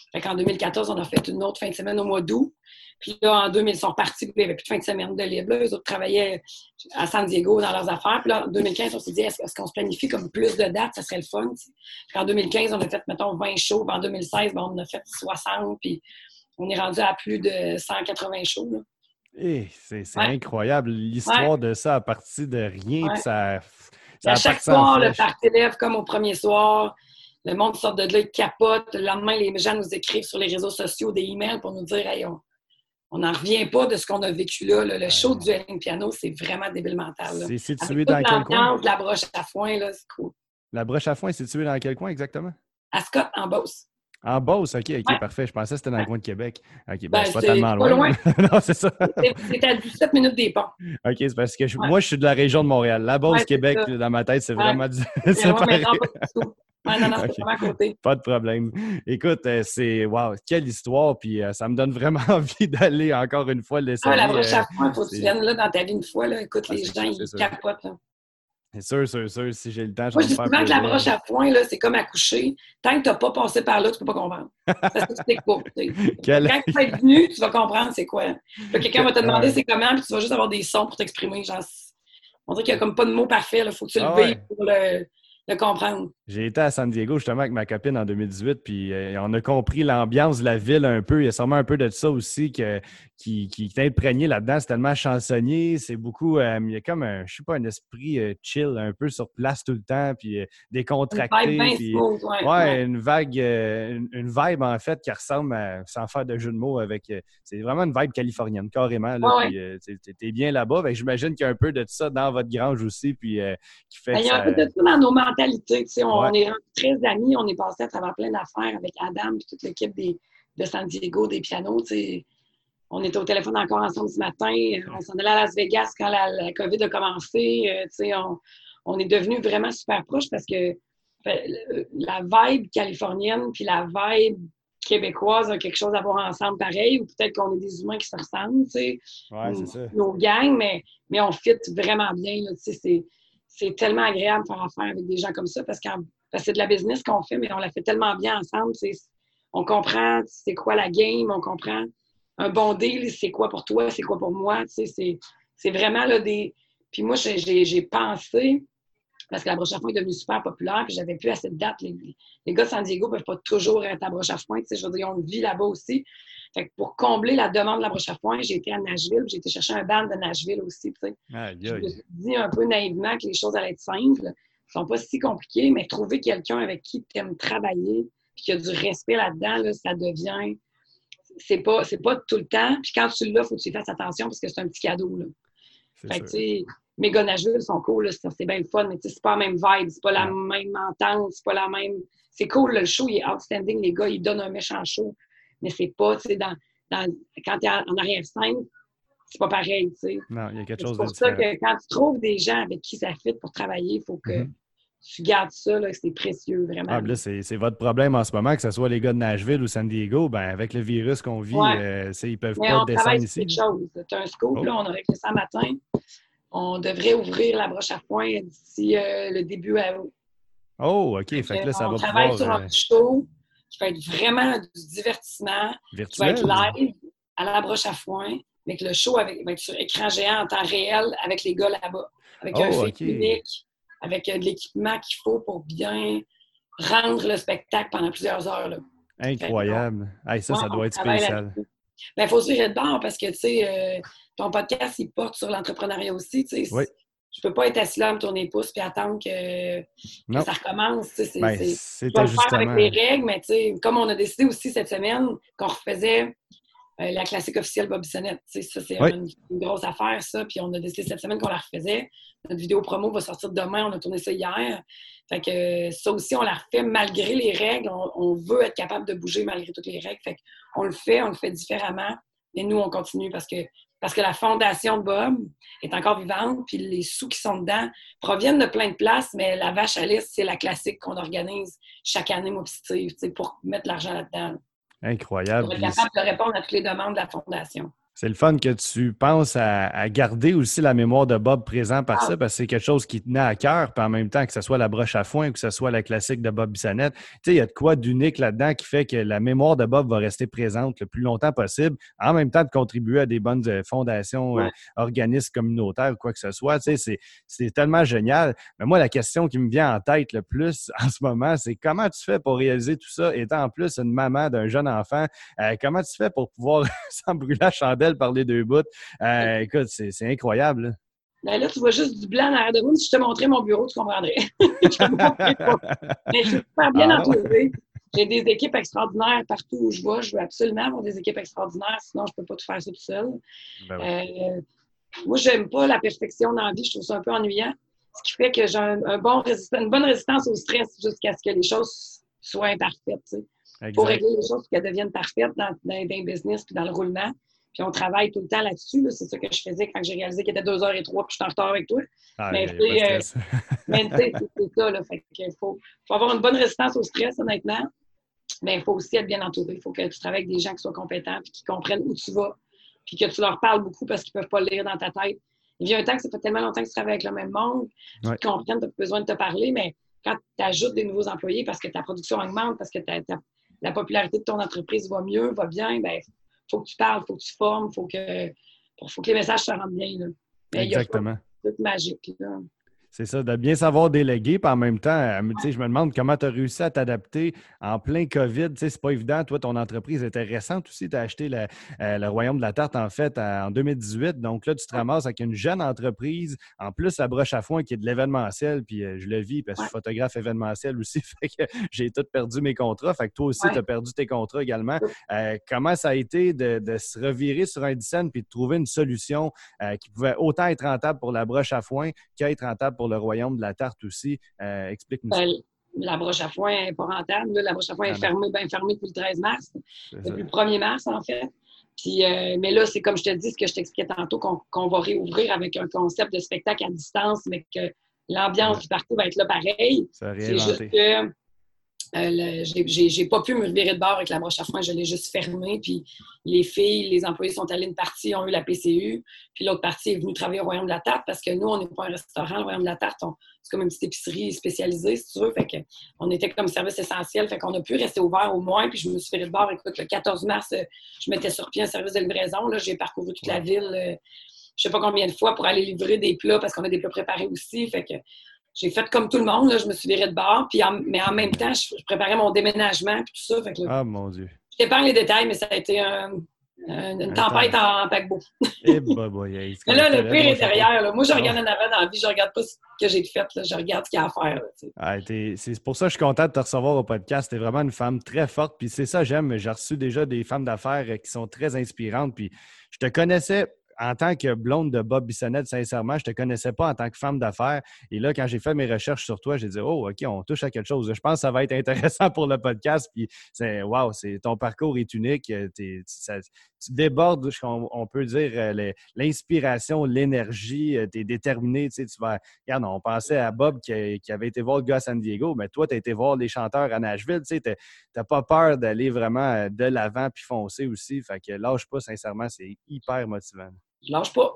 Fait qu'en deux mille quatorze, on a fait une autre fin de semaine au mois d'août. Puis là, en deux mille, ils sont partis, puis il n'y avait plus de fin de semaine de libre. Là, eux autres travaillaient à San Diego dans leurs affaires. Puis là, en deux mille quinze, on s'est dit, est-ce, est-ce qu'on se planifie comme plus de dates? Ça serait le fun. T'sais. Puis en deux mille quinze, on a fait, mettons, vingt shows. Puis en deux mille seize, ben, on en a fait soixante. Puis on est rendu à plus de cent quatre-vingts shows. Là. Hey, c'est c'est ouais. incroyable. L'histoire ouais. de ça a parti de rien. Ouais. Puis ça, ça à chaque soir, le party lève comme au premier soir. Le monde sort de là, il capote. Le lendemain, les gens nous écrivent sur les réseaux sociaux des emails pour nous dire hey, on on n'en revient pas de ce qu'on a vécu là. là. Le ouais. show du dueling piano, c'est vraiment débile mental. Là. C'est situé dans quel coin? La broche à foin, là, c'est cool. La broche à foin, c'est situé dans quel coin exactement? À Scott, en Beauce. En Beauce, OK, OK, ouais. parfait. Je pensais que c'était dans ouais. le coin de Québec. OK, ben, ben c'est pas tellement pas loin. loin. non, c'est ça. C'est, c'est à dix-sept minutes des ponts. OK, c'est parce que je, ouais. moi, je suis de la région de Montréal. La Beauce, ouais, Québec, ça. Dans ma tête, c'est ouais. vraiment du... c'est ouais, mais non, pas du tout. Ouais, non, non, c'est okay. vraiment à côté. Pas de problème. Écoute, euh, c'est... Wow, quelle histoire! Puis euh, ça me donne vraiment envie d'aller encore une fois l'essayer. Ah, la broche à foin, il faut que tu viennes là dans ta vie une fois. Là. Écoute, ah, les gens, ils sûr. capotent. Là. C'est sûr, sûr, sûr. Si j'ai le temps, je Moi, vais je dis faire souvent que la broche à foin, là, c'est comme accoucher. Tant que tu n'as pas passé par là, tu ne peux pas comprendre. Ça s'explique pas. Quel... Quand tu vas être venu, tu vas comprendre c'est quoi. Là, quelqu'un va te demander c'est comment, puis tu vas juste avoir des sons pour t'exprimer. Genre, on dirait qu'il n'y a comme pas de mots parfaits. Il faut que tu le ah, vives ouais. pour le... le comprendre. J'ai été à San Diego justement avec ma copine en deux mille dix-huit, puis euh, on a compris l'ambiance de la ville un peu. Il y a sûrement un peu de ça aussi que, qui, qui est imprégné là-dedans. C'est tellement chansonnier. C'est beaucoup... Euh, il y a comme un, je sais pas, un esprit euh, chill un peu sur place tout le temps, puis euh, décontracté. Une vibe puis, smooth, ouais, ouais, ouais. une vague, euh, une, une vibe en fait qui ressemble à, sans faire de jeu de mots avec... Euh, c'est vraiment une vibe californienne, carrément. Là, ouais, puis euh, t'es, t'es bien là-bas. Fait que j'imagine qu'il y a un peu de ça dans votre grange aussi, puis euh, qui fait ben, que il y a ça... un peu de ça dans nos mentalités. Tu sais, on, Ouais. on est très amis, on est passé à travers plein d'affaires avec Adam et toute l'équipe des, de San Diego, des pianos. Tu sais. On était au téléphone encore ensemble ce matin. On s'en allait à Las Vegas quand la, la COVID a commencé. Euh, tu sais, on, on est devenus vraiment super proches parce que la vibe californienne puis la vibe québécoise ont quelque chose à voir ensemble pareil, ou peut-être qu'on est des humains qui se ressemblent, tu sais, ouais, c'est ça. Nos gangs, mais, mais on fit vraiment bien, là, tu sais, c'est, c'est tellement agréable de faire affaire avec des gens comme ça, parce, parce que c'est de la business qu'on fait, mais on la fait tellement bien ensemble, tu sais, on comprend c'est quoi la game, on comprend un bon deal, c'est quoi pour toi, c'est quoi pour moi, tu sais, c'est, c'est vraiment, là, des... Puis moi, j'ai, j'ai, j'ai pensé... Parce que la broche à foin est devenue super populaire, puis j'avais plus assez de dates. Les, les gars de San Diego ne peuvent pas toujours être à broche à foin. Je veux dire, on vit là-bas aussi. Fait que pour combler la demande de la broche à foin, j'ai été à Nashville, j'ai été chercher un band de Nashville aussi. Aïe, aïe. Je me suis dit un peu naïvement que les choses allaient être simples. Elles ne sont pas si compliquées, mais trouver quelqu'un avec qui tu aimes travailler, puis qui a du respect là-dedans, là, ça devient... C'est pas, c'est pas tout le temps. Puis quand tu l'as, il faut que tu y fasses attention parce que c'est un petit cadeau. Là. Fait que, tu sais, mes gars Nashville sont cool, là, c'est bien le fun, mais c'est pas la même vibe, c'est pas la même entente, c'est pas la même... C'est cool, là, le show, il est outstanding, les gars, ils donnent un méchant show, mais c'est pas, tu sais, dans, dans, quand t'es en arrière-scène, c'est pas pareil, tu sais. Non, il y a quelque chose de différent. C'est pour ça que quand tu trouves des gens avec qui ça fit pour travailler, il faut que mm-hmm. tu gardes ça, là, que c'est précieux, vraiment. Ah, là, c'est, c'est votre problème en ce moment, que ce soit les gars de Nashville ou San Diego, ben avec le virus qu'on vit, ouais. euh, ils peuvent mais pas on descendre ici. Quelque chose. C'est un scoop, oh. là, on a réglé ça matin. On devrait ouvrir la broche à foin d'ici euh, le début août. Oh, OK. Fait que là, ça on va travaille pouvoir, sur un show qui va être vraiment du divertissement. Virtuel. Qui va être live à la broche à foin, mais que le show avec, va être sur écran géant en temps réel avec les gars là-bas. Avec oh, un film okay. unique, avec euh, de l'équipement qu'il faut pour bien rendre le spectacle pendant plusieurs heures. Là. Incroyable. Donc, hey, ça, ouais, ça doit être spécial. Il ben, faut se virer de bord parce que, tu sais, euh, ton podcast, il porte sur l'entrepreneuriat aussi. Tu sais, oui. Je peux pas être assis là à me tourner les pouces puis attendre que, que ça recommence. Tu sais, c'est, ben, c'est, c'est je vais le justement... faire avec les règles, mais tu sais, comme on a décidé aussi cette semaine qu'on refaisait euh, la classique officielle Bobby Sonnette. Tu sais, ça, c'est oui. une, une grosse affaire, ça. Puis on a décidé cette semaine qu'on la refaisait. Notre vidéo promo va sortir demain. On a tourné ça hier. Fait que ça aussi, on la refait malgré les règles. On, on veut être capable de bouger malgré toutes les règles. Fait qu'on le fait, on le fait différemment. Et nous, on continue parce que, parce que la fondation de Bob est encore vivante, puis les sous qui sont dedans proviennent de plein de places, mais la vache à liste, c'est la classique qu'on organise chaque année, moi, Steve, pour mettre l'argent là-dedans. Incroyable. Pour être capable de répondre à toutes les demandes de la fondation. C'est le fun que tu penses à, à garder aussi la mémoire de Bob présent par ça, parce que c'est quelque chose qui tenait à cœur, puis en même temps que ce soit la broche à foin ou que ce soit la classique de Bob Bissonnette. Tu sais, il y a de quoi d'unique là-dedans qui fait que la mémoire de Bob va rester présente le plus longtemps possible, en même temps de contribuer à des bonnes fondations, ouais. euh, organismes communautaires ou quoi que ce soit. Tu sais, c'est, c'est tellement génial. Mais moi, la question qui me vient en tête le plus en ce moment, c'est comment tu fais pour réaliser tout ça, étant en plus une maman d'un jeune enfant, euh, comment tu fais pour pouvoir s'en brûler la chandelle par les deux bouts. Euh, écoute, c'est, c'est incroyable. Là. Ben là, tu vois juste du blanc en arrière de moi. Si je te montrais mon bureau, tu comprendrais. je te montrais pas. Mais je suis super bien ah, entourée. J'ai des équipes extraordinaires partout où je vais. Je veux absolument avoir des équipes extraordinaires, sinon je ne peux pas tout faire ça tout seul. Ben oui. euh, moi, je n'aime pas la perfection dans la vie. Je trouve ça un peu ennuyant. Ce qui fait que j'ai un, un bon résist- une bonne résistance au stress jusqu'à ce que les choses soient imparfaites. Pour régler les choses pour qu'elles deviennent parfaites dans, dans, dans le business puis dans le roulement. Puis on travaille tout le temps là-dessus. Là. C'est ça que je faisais quand j'ai réalisé qu'il était deux heures et trois puis je suis en retard avec toi. Ah, mais euh, mais c'est, c'est ça. Là. Fait qu'il faut, faut avoir une bonne résistance au stress, honnêtement. Mais il faut aussi être bien entouré. Il faut que tu travailles avec des gens qui soient compétents puis qui comprennent où tu vas. Puis que tu leur parles beaucoup parce qu'ils ne peuvent pas le lire dans ta tête. Il y a un temps que ça fait tellement longtemps que tu travailles avec le même monde, qu'ils ouais. comprennent, tu as besoin de te parler, mais quand tu ajoutes des nouveaux employés parce que ta production augmente, parce que ta, ta, la popularité de ton entreprise va mieux, va bien, bien, faut que tu parles, faut que tu formes, faut que, faut que les messages se rendent bien. Là. Mais exactement. Il y a pas de magique. Là. C'est ça, de bien savoir déléguer, puis en même temps, tu sais, je me demande comment tu as réussi à t'adapter en plein COVID. Tu sais, c'est pas évident. Toi, ton entreprise était récente aussi. Tu as acheté le, euh, le Royaume de la Tarte, en fait, en deux mille dix-huit. Donc là, tu te ramasses avec une jeune entreprise. En plus, la broche à foin qui est de l'événementiel, puis euh, je le vis parce que je suis photographe événementiel aussi. Fait que j'ai tout perdu mes contrats. Fait que toi aussi, ouais. tu as perdu tes contrats également. Euh, comment ça a été de, de se revirer sur un dix puis de trouver une solution euh, qui pouvait autant être rentable pour la broche à foin qu'être rentable pour le Royaume de la Tarte aussi. Euh, explique-nous ça. Ben, la broche à foin n'est pas rentable. Là. La broche à foin ah, est fermée, bien fermée depuis le treize mars. C'est depuis ça. Le premier mars, en fait. Puis, euh, mais là, c'est comme je te dis, ce que je t'expliquais tantôt, qu'on, qu'on va réouvrir avec un concept de spectacle à distance, mais que l'ambiance ouais. du parcours va être là pareil. C'est juste que Euh, le, j'ai, j'ai, j'ai pas pu me virer de bord avec la broche à foin, je l'ai juste fermée. Puis les filles, les employés sont allés une partie, ont eu la P C U, puis l'autre partie est venue travailler au Royaume de la Tarte parce que nous, on n'est pas un restaurant, le Royaume de la Tarte, on, c'est comme une petite épicerie spécialisée, si tu veux. Fait qu'on était comme service essentiel, fait qu'on a pu rester ouvert au moins. Puis je me suis virée de bord. Écoute, le quatorze mars, je mettais sur pied un service de livraison. Là, j'ai parcouru toute la ville, euh, je sais pas combien de fois pour aller livrer des plats parce qu'on a des plats préparés aussi. Fait que j'ai fait comme tout le monde, là, je me suis virée de bord, puis en, mais en même temps, je, je préparais mon déménagement puis tout ça. Fait que, là, ah, mon Dieu. Je t'épargne les détails, mais ça a été un, un, une tempête en, en paquebot. Eh bah, bah, yeah, mais là, le pire est derrière. Là. Moi, je regarde en avant dans la vie, je regarde pas ce que j'ai fait, là. Je regarde ce qu'il y a à faire. Là, ah, c'est pour ça que je suis content de te recevoir au podcast. T'es vraiment une femme très forte, puis c'est ça j'aime. J'ai reçu déjà des femmes d'affaires qui sont très inspirantes, puis je te connaissais en tant que blonde de Bob Bissonnette, sincèrement, je ne te connaissais pas en tant que femme d'affaires. Et là, quand j'ai fait mes recherches sur toi, j'ai dit « Oh, OK, on touche à quelque chose. Je pense que ça va être intéressant pour le podcast. » Puis, c'est, wow, c'est, ton parcours est unique. T'es, ça, tu débordes, on, on peut dire, les, l'inspiration, l'énergie. Tu es déterminé. Tu sais, tu vas, regarde, on pensait à Bob qui, qui avait été voir le gars à San Diego, mais toi, tu as été voir les chanteurs à Nashville. Tu sais, n'as pas peur d'aller vraiment de l'avant puis foncer aussi. Fait que lâche pas, sincèrement, c'est hyper motivant. Je lâche pas.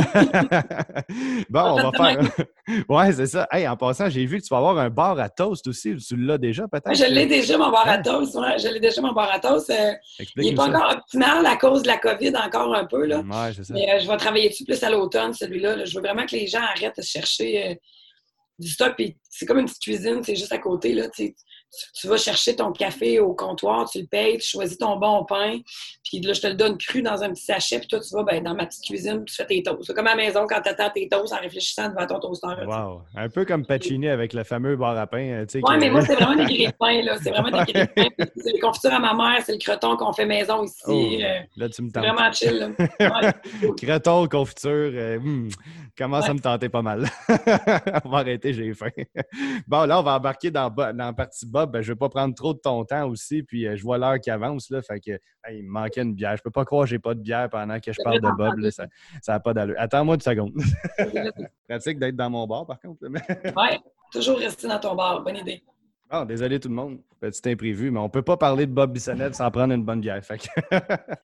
Bon, on va faire. Ouais, c'est ça. Hey, en passant, j'ai vu que tu vas avoir un bar à toast aussi. Tu l'as déjà, peut-être? Ouais, je l'ai déjà, mon bar à toast. Ouais, je l'ai déjà, mon bar à toast. Euh, il n'est pas ça. Encore optimal à cause de la COVID, encore un peu. Là. Ouais, c'est ça. Mais euh, je vais travailler dessus plus à l'automne, celui-là. Là. Je veux vraiment que les gens arrêtent de chercher euh, du stock. Puis c'est comme une petite cuisine, c'est juste à côté. Là, tu, tu vas chercher ton café au comptoir, tu le payes, tu choisis ton bon pain, puis là, je te le donne cru dans un petit sachet, puis toi, tu vas ben, dans ma petite cuisine, puis tu fais tes toasts. C'est comme à la maison quand tu attends tes toasts en réfléchissant devant ton toaster. Wow! T'sais. Un peu comme Pacini avec le fameux bar à pain. Oui, que... mais moi, c'est vraiment des grille-pains, là. C'est vraiment des grille-pains. C'est les confitures à ma mère, c'est le croton qu'on fait maison ici. Oh, euh, là, tu me tentes. C'est vraiment chill, là. Ouais. Croton, confiture, euh, hmm, commence ouais. à me tenter pas mal. On va arrêter, j'ai faim. Bon, là, on va embarquer dans, dans la partie Bob. Ben, je ne vais pas prendre trop de ton temps aussi, puis euh, je vois l'heure qui avance, là, fait que hey, il me manquait une bière. Je peux pas croire que j'ai pas de bière pendant que je parle de Bob, là, ça n'a pas d'allure. Attends-moi une seconde. Pratique d'être dans mon bar, par contre. Oui, toujours rester dans ton bar, bonne idée. Oh, désolé tout le monde, petit imprévu, mais on peut pas parler de Bob Bissonnette sans prendre une bonne bière. Fait que...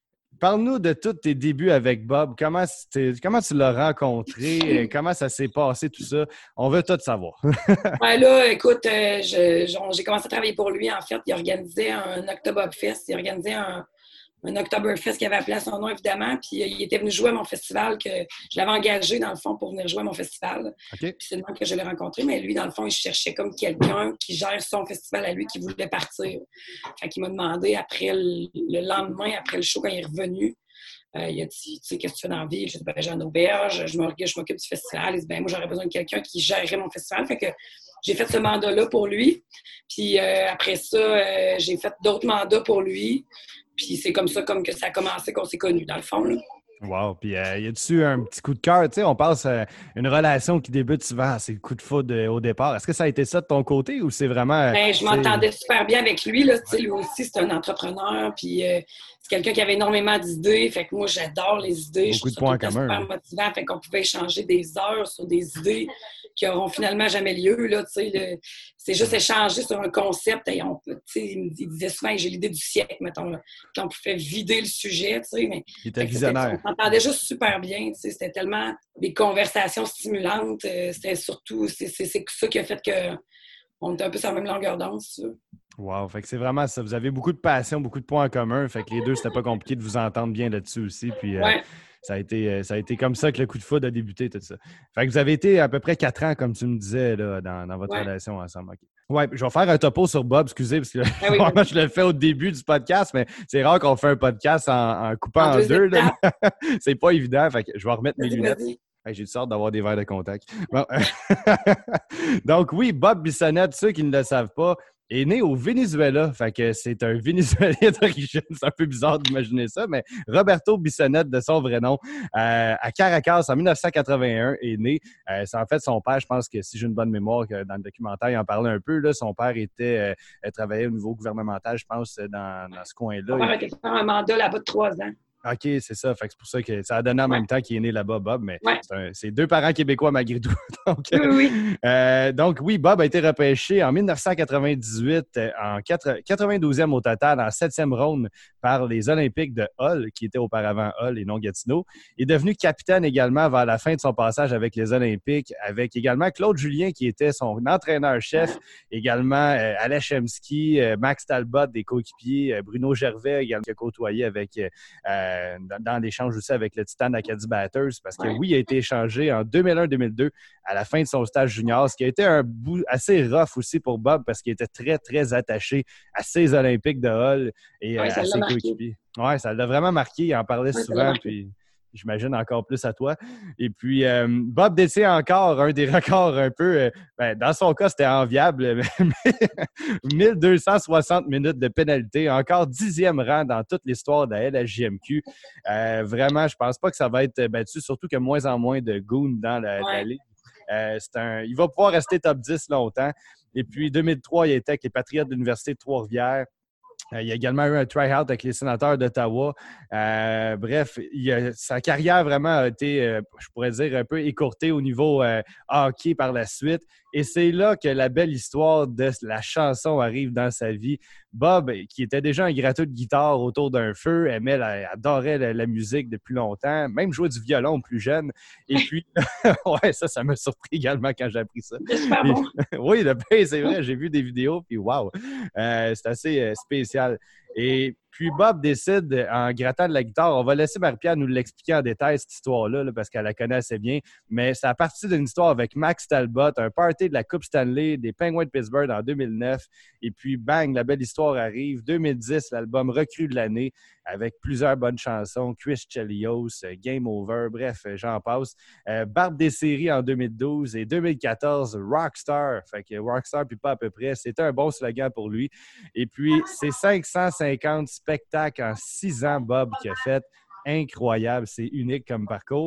parle-nous de tous tes débuts avec Bob. Comment, comment tu l'as rencontré? Comment ça s'est passé, tout ça? On veut tout savoir. Ben là, écoute, euh, je, je, j'ai commencé à travailler pour lui, en fait. Il organisait un Oktoberfest. Il organisait un, un Oktoberfest qui avait appelé à son nom, évidemment. Puis euh, il était venu jouer à mon festival, que je l'avais engagé, dans le fond, pour venir jouer à mon festival. Okay. Puis c'est le moment que je l'ai rencontré. Mais lui, dans le fond, il cherchait comme quelqu'un qui gère son festival à lui, qui voulait partir. Fait qu'il m'a demandé, après le, le lendemain, après le show, quand il est revenu, Euh, il a dit, tu sais, qu'est-ce que tu fais dans la vie? J'ai dit, ben, j'ai une auberge, je m'occupe, je m'occupe du festival. Il dit, ben, moi, j'aurais besoin de quelqu'un qui gérerait mon festival. Fait que j'ai fait ce mandat-là pour lui. Puis euh, après ça, euh, j'ai fait d'autres mandats pour lui. Puis c'est comme ça, comme que ça a commencé, qu'on s'est connus, dans le fond, là. Wow! Puis, euh, y a-tu un petit coup de cœur? Tu sais, on pense à une relation qui débute souvent, c'est le coup de foudre au départ. Est-ce que ça a été ça de ton côté ou c'est vraiment... Ben, je m'entendais super bien avec lui, là. Tu sais, lui aussi, c'est un entrepreneur. Puis euh, c'est quelqu'un qui avait énormément d'idées. Fait que moi, j'adore les idées. Beaucoup je de points communs. Super motivant. Fait qu'on pouvait échanger des heures sur des idées qui n'auront finalement jamais lieu, là. Tu sais, le... c'est juste échanger sur un concept. Et on peut, tu sais, il me disait souvent, j'ai l'idée du siècle, mettons, là. Puis on pouvait vider le sujet, tu sais. Mais... Il était visionnaire. On s'entendait juste super bien, tu sais. C'était tellement des conversations stimulantes. C'était surtout, c'est, c'est, c'est ça qui a fait que on était un peu sur la même longueur d'onde, ça. Wow! Fait que c'est vraiment ça. Vous avez beaucoup de passion, beaucoup de points en commun. Fait que les deux, c'était pas compliqué de vous entendre bien là-dessus aussi. Puis euh, ouais. ça, a été, ça a été comme ça que le coup de foudre a débuté, tout ça. Fait que vous avez été à peu près quatre ans, comme tu me disais, là, dans, dans votre ouais. relation ensemble. Okay. Ouais, je vais faire un topo sur Bob, excusez, parce que ah oui, moi, je le fais au début du podcast, mais c'est rare qu'on fait un podcast en, en coupant en, en deux. deux c'est pas évident. Fait que je vais remettre mes vas-y, lunettes. Vas-y. Hey, j'ai eu sorte d'avoir des verres de contact. Bon. Donc oui, Bob Bissonnette, ceux qui ne le savent pas, est né au Venezuela. Fait que c'est un Vénézuélien d'origine. C'est un peu bizarre d'imaginer ça, mais Roberto Bissonnette, de son vrai nom, euh, à Caracas, en dix-neuf cent quatre-vingt-un, est né. Euh, c'est en fait son père, je pense que si j'ai une bonne mémoire, que dans le documentaire, il en parlait un peu. Là, son père était euh, travaillait au niveau gouvernemental, je pense, dans, dans ce coin-là. Son père était faire un mandat là-bas de trois ans. OK, c'est ça. Fait que c'est pour ça que ça a donné en ouais. même temps qu'il est né là-bas, Bob, mais ouais. c'est, un, c'est deux parents québécois malgré tout. donc, oui, oui. Euh, donc, oui, Bob a été repêché en dix-neuf cent quatre-vingt-dix-huit, en quatre-vingt-douzième au total, en septième ronde par les Olympiques de Hull, qui étaient auparavant Hull et non Gatineau. Il est devenu capitaine également vers la fin de son passage avec les Olympiques, avec également Claude Julien, qui était son entraîneur-chef, également euh, Alex Chemsky, euh, Max Talbot, des coéquipiers, euh, Bruno Gervais, également, qui a côtoyé avec... Euh, Dans, dans l'échange aussi avec le Titan Acadie Batters, parce que oui, il a été échangé en deux mille un deux mille deux à la fin de son stage junior, ce qui a été un bout assez rough aussi pour Bob, parce qu'il était très, très attaché à ses Olympiques de Hull et oui, à ses coéquipiers. Oui, ça l'a vraiment marqué, il en parlait oui, souvent, puis j'imagine encore plus à toi. Et puis, euh, Bob détient encore un des records un peu, euh, ben, dans son cas, c'était enviable, mais mille deux cent soixante minutes de pénalité, encore dixième rang dans toute l'histoire de la L H J M Q. Euh, vraiment, je pense pas que ça va être battu, surtout que moins en moins de goons dans la, ouais. la ligue. Euh, c'est un, il va pouvoir rester top dix longtemps. Et puis, deux mille trois, il était avec les Patriotes de l'Université de Trois-Rivières. Euh, il y a également eu un try-out avec les Sénateurs d'Ottawa. Euh, bref, il a, sa carrière vraiment a été, euh, je pourrais dire, un peu écourtée au niveau euh, hockey par la suite. Et c'est là que la belle histoire de la chanson arrive dans sa vie. Bob, qui était déjà un gratteux de guitare autour d'un feu, aimait la, adorait la, la musique depuis longtemps, même jouait du violon plus jeune. Et puis, ouais, ça, ça m'a surpris également quand j'ai appris ça. C'est super bon. Oui, le pain, c'est vrai, j'ai vu des vidéos, puis wow, euh, c'est assez euh, spécial. Et puis Bob décide, en grattant de la guitare, on va laisser Marie-Pierre nous l'expliquer en détail, cette histoire-là, là, parce qu'elle la connaît assez bien, mais c'est à partir d'une histoire avec Max Talbot, un party de la Coupe Stanley des Penguins de Pittsburgh en deux mille neuf, et puis bang, la belle histoire arrive. deux mille dix, l'album recru de l'année, avec plusieurs bonnes chansons, Chris Chelios, Game Over, bref, j'en passe. Euh, Barbe des séries en deux mille douze et deux mille quatorze, Rockstar, fait que Rockstar puis pas à peu près, c'était un bon slogan pour lui. Et puis, c'est cinq cent cinquante spectacles en six ans, Bob, qui a fait. Incroyable, c'est unique comme parcours.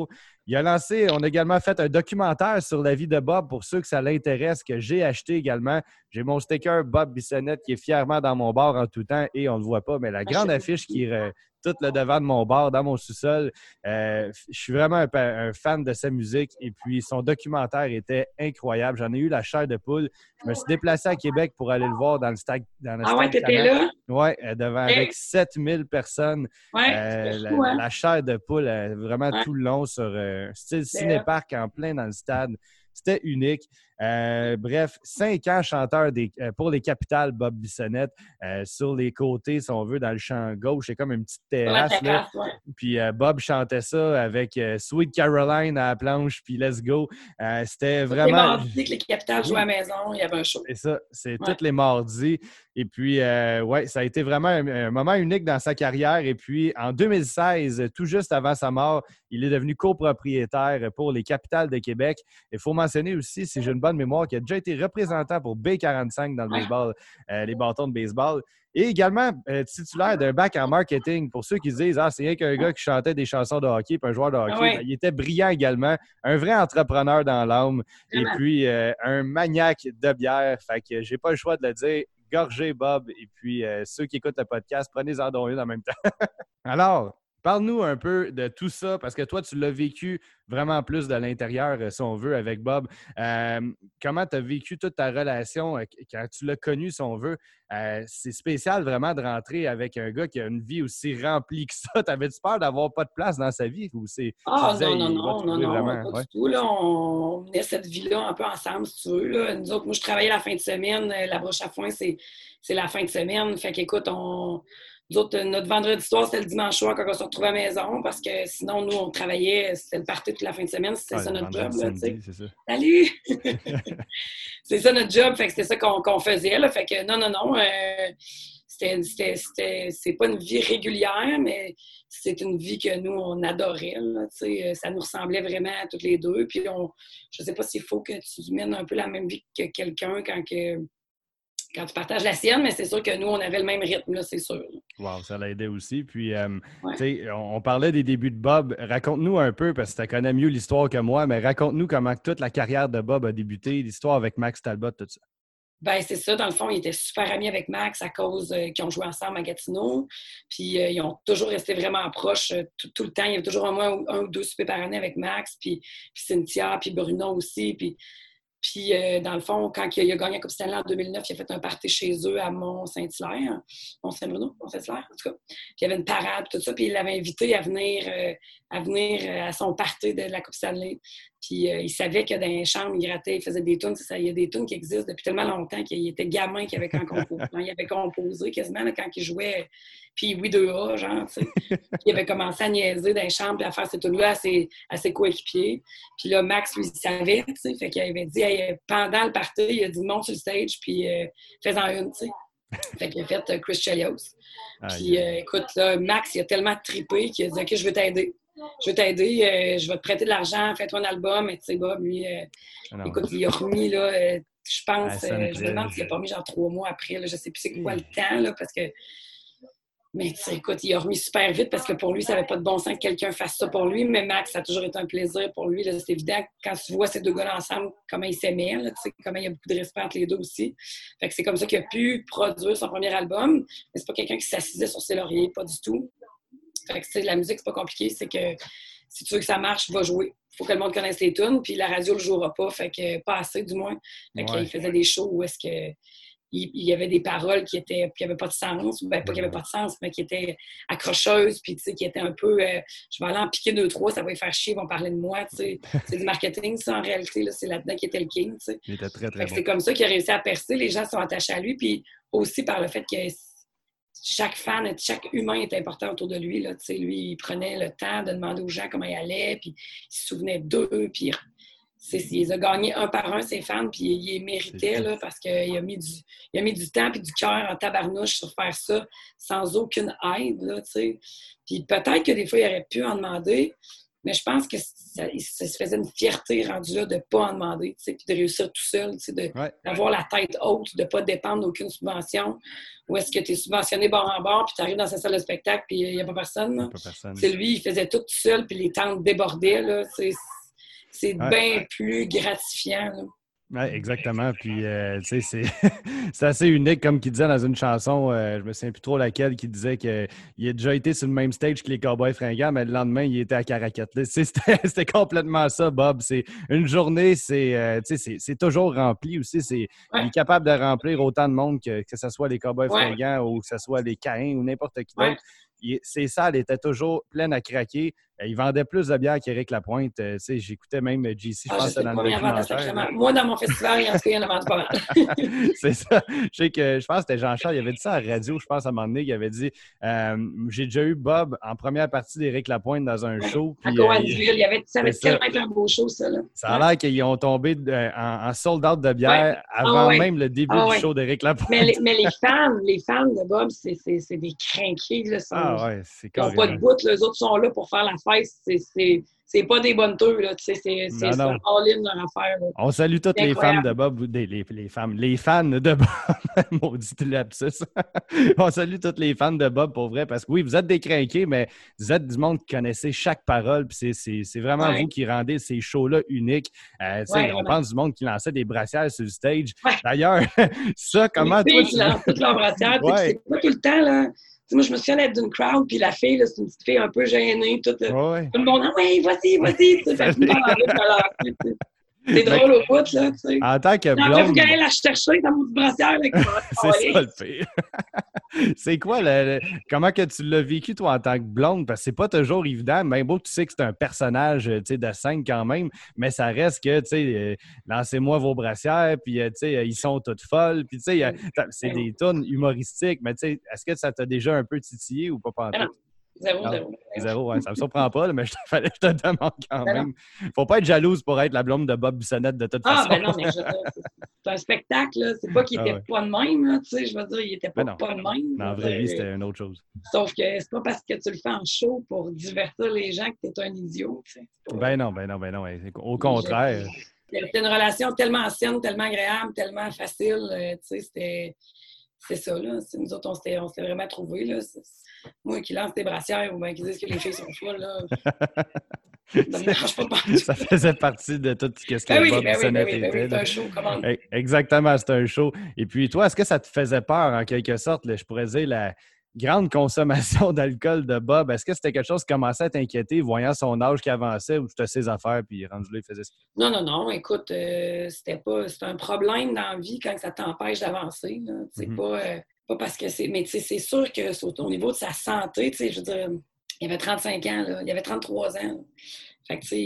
Il a lancé, on a également fait un documentaire sur la vie de Bob pour ceux que ça l'intéresse, que j'ai acheté également. J'ai mon sticker Bob Bissonnette qui est fièrement dans mon bar en tout temps et on ne le voit pas, mais la grande affiche qui est tout le devant de mon bar, dans mon sous-sol. Euh, je suis vraiment un, un fan de sa musique et puis son documentaire était incroyable. J'en ai eu la chair de poule. Je me suis déplacé à Québec pour aller le voir dans le stade. Dans le ah ouais, stade t'étais là? Oui, devant hey. avec sept mille personnes. Ouais, euh, la, fou, hein? la chair de poule, euh, vraiment ouais. tout le long sur euh, style cinéparc en plein dans le stade. C'était unique. Euh, bref, cinq ans chanteur des, euh, pour les capitales, Bob Bissonnette. Euh, sur les côtés, si on veut, dans le champ gauche, c'est comme une petite terrasse. terrasse là. Ouais. Puis euh, Bob chantait ça avec euh, Sweet Caroline à la planche, puis Let's Go. Euh, c'était vraiment... Les mardis que les capitales jouaient à la maison, il y avait un show. C'est ça, c'est ouais. tous les mardis. Et puis, euh, ouais, ça a été vraiment un, un moment unique dans sa carrière. Et puis, en deux mille seize, tout juste avant sa mort, il est devenu copropriétaire pour les capitales de Québec. Il faut mentionner aussi, si j'ai une bonne mémoire, qu'il a déjà été représentant pour B quarante-cinq dans le baseball, euh, les bâtons de baseball. Et également euh, titulaire d'un bac en marketing. Pour ceux qui se disent « Ah, c'est rien qu'un gars qui chantait des chansons de hockey puis un joueur de hockey. Ouais. » ben, il était brillant également, un vrai entrepreneur dans l'âme et puis euh, un maniaque de bière. Fait que j'ai pas le choix de le dire. Gorgé Bob. Et puis euh, ceux qui écoutent le podcast, prenez-en donc une en même temps. Alors, parle-nous un peu de tout ça, parce que toi, tu l'as vécu vraiment plus de l'intérieur, si on veut, avec Bob. Euh, comment tu as vécu toute ta relation quand tu l'as connu, si on veut? Euh, c'est spécial vraiment de rentrer avec un gars qui a une vie aussi remplie que ça. T'avais-tu peur d'avoir pas de place dans sa vie? Ou c'est, ah disais, non, non, non, non, non, vraiment, pas ouais? du tout. Là, on menait cette vie-là un peu ensemble, si tu veux. Là. Nous autres, moi, je travaillais la fin de semaine. La broche à foin, c'est, c'est la fin de semaine. Fait qu'écoute, on... Nous autres, notre vendredi soir, c'était le dimanche soir quand on se retrouvait à la maison, parce que sinon, nous, on travaillait, c'était le party toute la fin de semaine, c'était ah, ça notre job. Là, samedi, c'est ça. Salut! C'est ça notre job, fait que c'était ça qu'on, qu'on faisait. Là, fait que non, non, non, euh, c'était, c'était, c'était, c'est pas une vie régulière, mais c'est une vie que nous, on adorait. Là, ça nous ressemblait vraiment à toutes les deux. Puis on, je sais pas s'il faut que tu mènes un peu la même vie que quelqu'un quand que... quand tu partages la sienne, mais c'est sûr que nous, on avait le même rythme, là, c'est sûr. Wow, ça l'aidait aussi. Puis, euh, ouais. tu sais, on, on parlait des débuts de Bob. Raconte-nous un peu, parce que tu connais mieux l'histoire que moi, mais raconte-nous comment toute la carrière de Bob a débuté, l'histoire avec Max Talbot, tout ça. Bien, c'est ça. Dans le fond, il était super ami avec Max à cause euh, qu'ils ont joué ensemble à Gatineau. Puis, euh, ils ont toujours resté vraiment proches euh, tout, tout le temps. Il y avait toujours un mois ou un ou deux soupers par année avec Max, puis, puis Cynthia, puis Bruno aussi. Puis, Puis, euh, dans le fond, quand il a, il a gagné la Coupe Stanley en deux mille neuf, il a fait un party chez eux à Mont-Saint-Hilaire, Mont-Saint-Bruno, Mont-Saint-Hilaire, en tout cas. Puis, il y avait une parade, tout ça, puis il l'avait invité à venir, euh, à venir euh, à son party de la Coupe Stanley. Puis, euh, il savait que dans les chambres, il grattait, il faisait des tunes. Ça, il y a des tunes qui existent depuis tellement longtemps qu'il était gamin qu'il avait composé. Il avait composé quasiment là, quand il jouait, puis oui, deux A, genre, tu sais. Il avait commencé à niaiser dans les chambres et à faire ces tunes-là à ses, à ses coéquipiers. Puis là, Max, lui, il savait, tu sais. Fait qu'il avait dit, hey, pendant le party, il a dit, monte sur le stage, puis euh, fais-en une, tu sais. Fait qu'il a fait euh, Chris Chelios. Puis euh, écoute, là, Max, il a tellement trippé qu'il a dit, OK, je veux t'aider. Je veux t'aider, euh, je vais te prêter de l'argent, fais-toi un album. Et tu sais, Bob, lui, euh, non, écoute, il a remis, là, euh, je pense, euh, je me demande s'il a pas remis genre trois mois après, là, je sais plus c'est quoi le temps, là, parce que, mais tu sais, écoute, il a remis super vite parce que pour lui, ça n'avait pas de bon sens que quelqu'un fasse ça pour lui, mais Max, ça a toujours été un plaisir pour lui, là, c'est évident, quand tu vois ces deux gars-là ensemble, comment ils s'aimaient, là, tu sais, comment il y a beaucoup de respect entre les deux aussi. Fait que c'est comme ça qu'il a pu produire son premier album, mais c'est pas quelqu'un qui s'assisait sur ses lauriers, pas du tout. Fait que, tu sais, la musique, c'est pas compliqué. C'est que si tu veux que ça marche, va jouer. Il faut que le monde connaisse les tunes, puis la radio le jouera pas. Fait que, pas assez, du moins. Fait ouais. qu'il faisait des shows où est-ce que il, il y avait des paroles qui étaient, qui n'avaient pas de sens. Ben, pas qu'il n'y avait pas de sens, mais qui étaient accrocheuses, puis, tu sais, qui étaient un peu, euh, je vais aller en piquer deux, trois, ça va les faire chier, ils vont parler de moi, tu sais. C'est du marketing, ça, en réalité, là. C'est là-dedans qu'il était le king, tu sais. Il était très, très fait que bon. c'est comme ça qu'il a réussi à percer. Les gens sont attachés à lui, puis aussi par le fait que chaque fan, chaque humain est important autour de lui. Là. Lui, il prenait le temps de demander aux gens comment ils allaient, puis il se souvenait d'eux, puis il les a gagnés un par un, ses fans, puis il les méritait là, parce qu'il a mis du, il a mis du temps et du cœur en tabarnouche sur faire ça sans aucune aide. Là, puis peut-être que des fois, il aurait pu en demander, Mais je pense que ça, ça se faisait une fierté rendue là de ne pas en demander, puis de réussir tout seul, de, ouais. d'avoir la tête haute, de ne pas dépendre d'aucune subvention. Ou est-ce que tu es subventionné bord en bord, puis tu arrives dans sa salle de spectacle, puis il n'y a pas personne. Là. Pas personne. C'est lui, il faisait tout tout seul, puis les tentes débordaient. Là. C'est, c'est ouais. bien plus gratifiant. Là. Oui, exactement. Puis, euh, tu sais, c'est, c'est assez unique, comme qu'il disait dans une chanson, euh, je me souviens plus trop laquelle, qui disait qu'il a déjà été sur le même stage que les Cowboys fringants, mais le lendemain, il était à Caracat. C'était, c'était complètement ça, Bob. C'est une journée, c'est, euh, tu sais, c'est, c'est toujours rempli aussi. C'est, ouais. Il est capable de remplir autant de monde que, que ce soit les Cowboys ouais. fringants ou que ce soit les Caïns ou n'importe qui d'autre. Ouais. Ces salles étaient toujours pleines à craquer. Il vendait plus de bière qu'Éric Lapointe. Tu sais, j'écoutais même J C, je ah, pense, je sais dans pas, le documentaire. Moi, dans mon festival, en tout cas, il y en a vendu pas mal. C'est ça. Je sais que, je pense que c'était Jean-Charles, il avait dit ça à la radio, je pense, à un moment donné, il avait dit euh, j'ai déjà eu Bob en première partie d'Éric Lapointe dans un show. Puis, à Coansville, euh, il y avait, ça avait tellement été un beau show, ça. Là. Ça a l'air qu'ils ont tombé de, en, en sold-out de bière ouais. avant ah, ouais. même le début ah, du ouais. show d'Éric Lapointe. Mais les, mais les fans, les fans de Bob, c'est, c'est, c'est des crinqués. Là, sont, ah ouais, c'est ils n'ont pas de bout, les autres sont là pour faire la fête. C'est, c'est, c'est pas des bonnes teux, là, tu sais, c'est, c'est ça, all-in leur affaire. Là. On salue toutes les fans de Bob, les, les, les femmes, les fans de Bob, maudit lapsus. On salue toutes les fans de Bob pour vrai, parce que oui, vous êtes des crinqués, mais vous êtes du monde qui connaissait chaque parole, puis c'est, c'est, c'est vraiment ouais. vous qui rendez ces shows-là uniques. Euh, ouais, on pense du monde qui lançait des brassières sur le stage. Ouais. D'ailleurs, ça, comment les toi... filles qui lancent toutes leurs brassières, ouais. c'est pas tout le temps, là... Moi, je me souviens d'être d'une crowd, puis la fille, là, c'est une petite fille un peu gênée. Tout, ouais. tout le monde, ah oui, vas-y, vas-y. C'est drôle au bout, là, tu sais. En tant que blonde... Après, vous gagnez la chercher dans mon brassière. C'est ça, le pire. C'est quoi, le, le, comment que tu l'as vécu, toi, en tant que blonde? Parce que c'est pas toujours évident. Même beau, tu sais que c'est un personnage, tu sais, de scène quand même, mais ça reste que, tu sais, euh, lancez-moi vos brassières, puis, tu sais, ils sont toutes folles, puis, tu sais, c'est des tunes humoristiques, mais, tu sais, est-ce que ça t'a déjà un peu titillé ou pas pantoute? Zéro, zéro. Zéro, hein, ça me surprend pas, là, mais je te, fallait, je te demande quand même. Faut pas être jalouse pour être la blonde de Bob Bissonnette de toute ah, façon. Ah, ben non, mais je, c'est un spectacle, là. C'est pas qu'il était ah, ouais. pas de même, là, tu sais, je veux dire, il était pas, pas de même. Dans la vraie vie, c'était une autre chose. Sauf que c'est pas parce que tu le fais en show pour divertir les gens que t'es un idiot, tu sais. Pas... Ben non, ben non, ben non. Au contraire. C'était une relation tellement ancienne, tellement agréable, tellement facile, tu sais, c'était... C'est ça, là. C'est, nous autres, on s'était, on s'était vraiment trouvés, là. C'est, moi qui lance des brassières ou bien qui disent que les filles sont folles, là. Ça me dérange pas partout. Ça faisait partie de tout ce que ben oui, Bob ben Bissonnette oui, ben oui, était. Ben oui, c'est un show, comment? Exactement, c'est un show. Et puis, toi, est-ce que ça te faisait peur, en quelque sorte, là, je pourrais dire, la grande consommation d'alcool de Bob? Est-ce que c'était quelque chose qui commençait à t'inquiéter, voyant son âge qui avançait, ou c'était ses affaires, puis rendu là, il faisait ça? Non, non, non. Écoute, euh, c'était pas... C'est un problème dans la vie quand ça t'empêche d'avancer, là. C'est mm-hmm. pas... Euh... Pas parce que c'est... Mais tu sais, c'est sûr que c'est au niveau de sa santé, tu sais, je veux dire, il avait trente-cinq ans, là. Il avait trente-trois ans. Là. Fait que, tu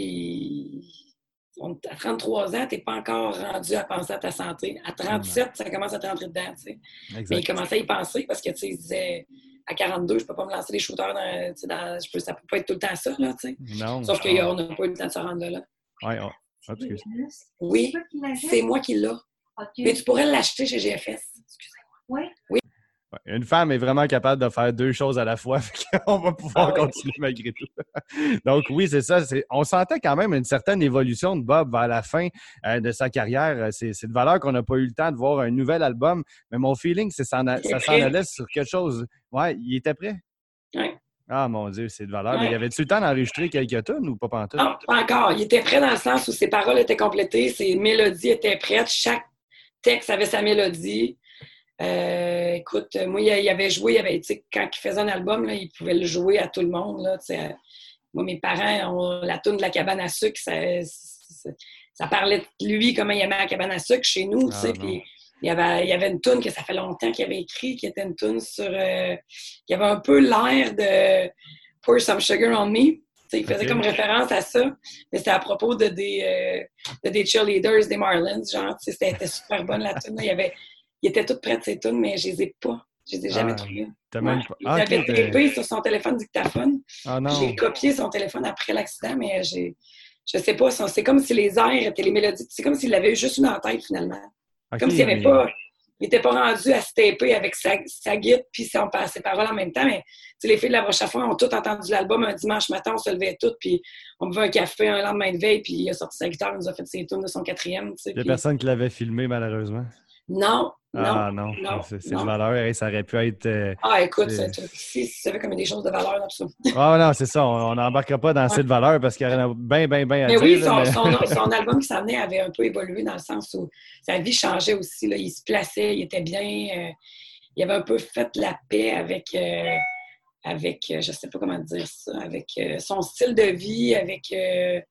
sais, à trente-trois ans, t'es pas encore rendu à penser à ta santé. À trente-sept, ça commence à te rentrer dedans, tu sais. Mais il commençait à y penser parce que, tu sais, il disait, à quarante-deux, je peux pas me lancer des shooters dans... Tu sais, dans... Je peux... ça peut pas être tout le temps ça, là, tu sais. Non. Sauf qu'on n'a pas eu le temps de se rendre là. là. Ouais, oh. Oh, excuse. Oui, c'est moi qui l'ai. Okay. Mais tu pourrais l'acheter chez G F S. Excusez-moi. Oui. Oui. Une femme est vraiment capable de faire deux choses à la fois. On va pouvoir ah, continuer oui. malgré tout. Donc oui, c'est ça. C'est, on sentait quand même une certaine évolution de Bob vers la fin euh, de sa carrière. C'est, c'est de valeur qu'on n'a pas eu le temps de voir un nouvel album. Mais mon feeling, c'est ça, ça s'en allait sur quelque chose. Ouais, il était prêt? Oui. Ah mon Dieu, c'est de valeur. Ouais. Mais y avait-tu le temps d'enregistrer quelques tonnes ou pas pantoute? Non, pas encore. Il était prêt dans le sens où ses paroles étaient complétées, ses mélodies étaient prêtes. Chaque texte avait sa mélodie. Euh, écoute, moi, il avait joué, il avait, quand il faisait un album, là, il pouvait le jouer à tout le monde. Là, moi, mes parents ont la toune de la cabane à sucre, ça, ça, ça parlait de lui, comment il aimait la cabane à sucre chez nous. Ah, puis, il y avait, il y avait une toune que ça fait longtemps qu'il avait écrit, qui était une toune sur... Euh, qui avait un peu l'air de « Pour some sugar on me ». Il faisait okay. comme référence à ça, mais c'était à propos de des, euh, de des cheerleaders des Marlins, genre, c'était, c'était super bonne la toune. Il y avait... Il était tout prêt de ses tunes, mais je les ai pas. Je les ai jamais ah, trouvées. T'as même pas... Il ah, avait okay, trippé sur son téléphone dictaphone. Ah, non. J'ai copié son téléphone après l'accident, mais j'ai... je sais pas. C'est comme si les airs étaient les mélodies. C'est comme s'il avait juste une en tête, finalement. Okay, comme s'il n'y avait mais... pas il était pas rendu à se taper avec sa, sa guitare puis son, ses paroles en même temps, mais les filles de la broche à foin ont toutes entendu l'album un dimanche matin, on se levait toutes, puis on buvait un café un lendemain de veille, puis il a sorti sa guitare, il nous a fait ses tunes de son quatrième. Il n'y a personne qui l'avait filmé, malheureusement. Non, ah, non, non, non. C'est, c'est de valeur et ça aurait pu être... Euh, ah, écoute, c'est... si tu savais comme il y a des choses de valeur dans tout ça. Ah non, c'est ça, on n'embarquera pas dans ouais. cette valeur parce qu'il y en a bien, bien, bien à mais dire. Oui, son, mais... son, son album qui s'en venait avait un peu évolué dans le sens où sa vie changeait aussi. Là. Il se plaçait, il était bien. Euh, il avait un peu fait la paix avec... Euh, avec, euh, je sais pas comment dire ça, avec euh, son style de vie, avec... Euh,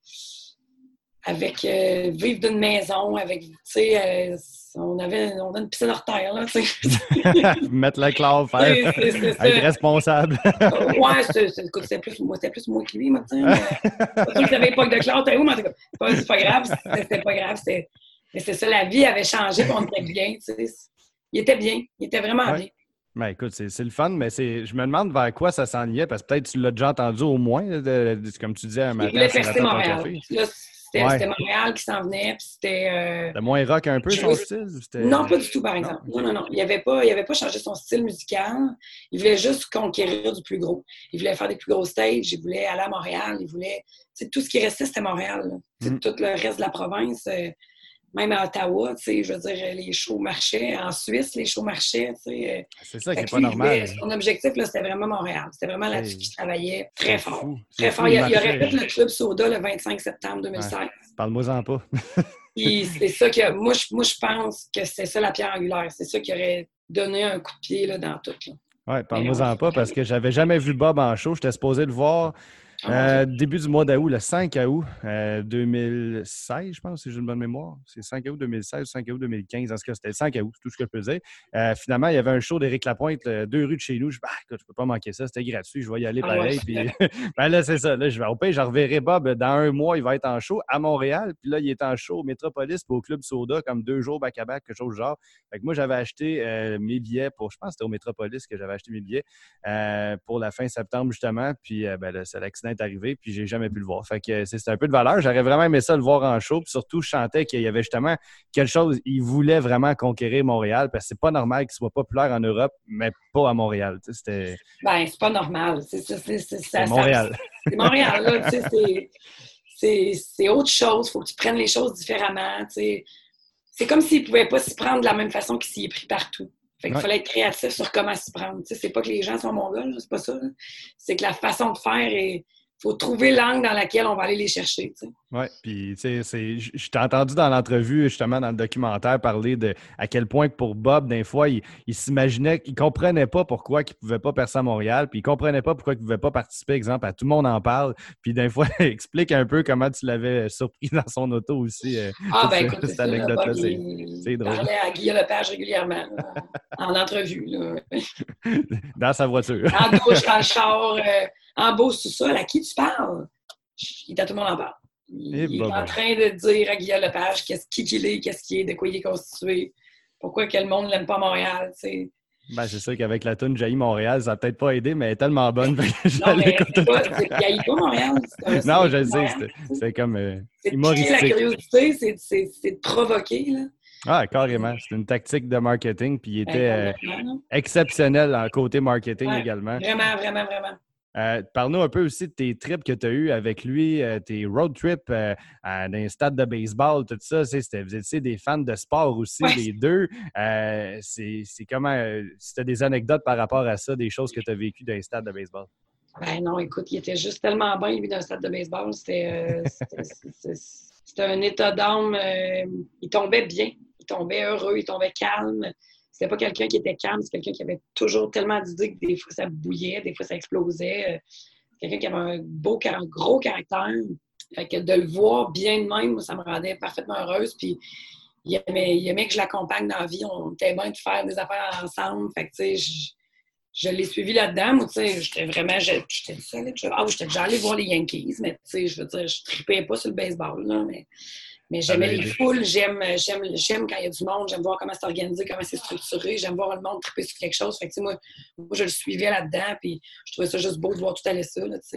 avec euh, vivre d'une maison, avec, tu sais, euh, on avait on a une piscine hors terre, là, tu sais. Mettre la clave, faire, c'est, c'est, c'est être responsable. ouais, c'est, c'est, écoute, c'était plus, moi, c'était plus moi que lui, moi, tu sais. C'est sûr qu'il n'avait pas de clave, t'es où, mais en tout cas, c'est pas, c'est pas grave, c'était, c'était pas grave, c'était, mais c'est ça, la vie avait changé, puis on était bien, tu sais. Il était bien, il était vraiment ouais. bien. Ben écoute, c'est, c'est le fun, mais c'est, je me demande vers quoi ça s'enlignait, parce que peut-être tu l'as déjà entendu au moins, de, de, comme tu disais un matin. Il voulait percer Montréal. Là, C'était, ouais. c'était Montréal qui s'en venait, puis c'était... Euh, c'était moins rock un peu, son style? C'était... Non, pas du tout, par exemple. Non, non, non. Il n'avait pas, il avait pas changé son style musical. Il voulait juste conquérir du plus gros. Il voulait faire des plus gros stages. Il voulait aller à Montréal. Il voulait... Tu sais, tout ce qui restait, c'était Montréal. Mm. Tout le reste de la province, euh, même à Ottawa, tu sais, je veux dire, les shows marchaient. En Suisse, les shows marchaient, tu sais. C'est ça qui n'est pas normal. Voulait, son objectif, là, c'était vraiment Montréal. C'était vraiment là-dessus qu'il travaillait très fort. Fou. Très fort. Il, il aurait fait le Club Soda le vingt-cinq septembre deux mille seize. Ouais. Parle-moi-en pas. Puis c'est ça que... Moi je, moi, je pense que c'est ça la pierre angulaire. C'est ça qui aurait donné un coup de pied là, dans tout. Oui, parle-moi-en pas, parce que j'avais jamais vu Bob en show. J'étais supposé le voir... Euh, début du mois d'août, le cinq août euh, deux mille seize, je pense, si j'ai une bonne mémoire. C'est cinq août deux mille seize ou cinq août deux mille quinze. En tout cas, c'était le cinq août, c'est tout ce que je peux dire. Euh, finalement, il y avait un show d'Éric Lapointe, là, deux rues de chez nous. Je dis, bah, écoute, je peux pas manquer ça, c'était gratuit, je vais y aller pareil. Ah ouais, puis, ben là, c'est ça. Là, je vais au pays, je reverrai Bob dans un mois, il va être en show à Montréal. Puis là, il est en show au Métropolis puis au Club Soda, comme deux jours back-à-back, quelque chose du genre. Fait que moi, j'avais acheté euh, mes billets pour, je pense que c'était au Métropolis que j'avais acheté mes billets euh, pour la fin septembre, justement. Puis euh, ben là, c'est l'accident est arrivé, puis j'ai jamais pu le voir. Fait que c'est, c'est un peu de valeur. J'aurais vraiment aimé ça le voir en show. Puis surtout, je sentais qu'il y avait justement quelque chose. Il voulait vraiment conquérir Montréal parce que c'est pas normal qu'il soit populaire en Europe, mais pas à Montréal. Tu sais, c'était... Ben, c'est pas normal. C'est, c'est, c'est, c'est, c'est Montréal. Ça, c'est Montréal, là. Tu sais, c'est, c'est, c'est autre chose. Il faut que tu prennes les choses différemment. Tu sais. C'est comme s'il ne pouvait pas s'y prendre de la même façon qu'il s'y est pris partout. Fait qu'il ouais. fallait être créatif sur comment s'y prendre. Tu sais, c'est pas que les gens sont mongols, c'est pas ça. Là. C'est que la façon de faire est... Il faut trouver l'angle dans laquelle on va aller les chercher. Oui, puis tu sais, je t'ai entendu dans l'entrevue, justement, dans le documentaire, parler de à quel point que pour Bob, des fois, il, il s'imaginait qu'il ne comprenait pas pourquoi il ne pouvait pas percer à Montréal, puis il ne comprenait pas pourquoi il ne pouvait pas participer, exemple, à Tout le monde en parle. Puis des fois, explique un peu comment tu l'avais surpris dans son auto aussi. Euh, ah, ben écoute, cette anecdote-là, c'est, c'est drôle. Il parlait à Guillaume Lepage régulièrement, là, en entrevue. Là. Dans sa voiture. En douche, dans le char, euh, en beau sous-sol. À qui tu parles? Il est à Tout le monde en parle. Il, il est en train de dire à Guillaume Lepage qu'est-ce qu'il est, qu'est-ce qu'il est, de quoi il est constitué, pourquoi que le monde ne l'aime pas à Montréal, tu sais. Ben, c'est sûr qu'avec la toune Jaillit Montréal, ça n'a peut-être pas aidé, mais elle est tellement bonne. non, mais c'est pas, c'est Jaillit pas Montréal. Un, non, je sais, c'est, c'est comme euh, c'est humoristique. La curiosité, c'est, c'est, c'est de provoquer, là. Ah, carrément. C'est une tactique de marketing, puis il était euh, exceptionnel en côté marketing ouais, également. Vraiment, vraiment, vraiment. Euh, parle-nous un peu aussi de tes trips que tu as eus avec lui, euh, tes road trips euh, dans les stades de baseball, tout ça. C'était, vous étiez des fans de sport aussi, ouais. les deux. Euh, c'est, c'est comment, euh, si tu as des anecdotes par rapport à ça, des choses que tu as vécues dans les stades de baseball? Ben non, écoute, il était juste tellement bien, lui, dans le stade de baseball. C'était, euh, c'était, c'était, c'était un état d'âme. Euh, il tombait bien, il tombait heureux, il tombait calme. C'était pas quelqu'un qui était calme, c'est quelqu'un qui avait toujours tellement d'idées que des fois ça bouillait, des fois ça explosait. C'est quelqu'un qui avait un beau, un gros caractère. Fait que de le voir bien de même, moi, ça me rendait parfaitement heureuse. Puis il aimait, il aimait que je l'accompagne dans la vie. On était bien de faire des affaires ensemble. Fait que tu sais, je, je l'ai suivi là-dedans. Moi, tu sais, j'étais vraiment, j'étais seule. Ah, j'étais déjà allée voir les Yankees, mais tu sais, je veux dire, je tripais pas sur le baseball, là, mais. Mais j'aimais les foules, j'aime, j'aime, j'aime quand il y a du monde, j'aime voir comment c'est organisé, comment c'est structuré, j'aime voir le monde triper sur quelque chose. Fait que, moi, moi, je le suivais là-dedans, puis je trouvais ça juste beau de voir tout aller ça, là, tu sais.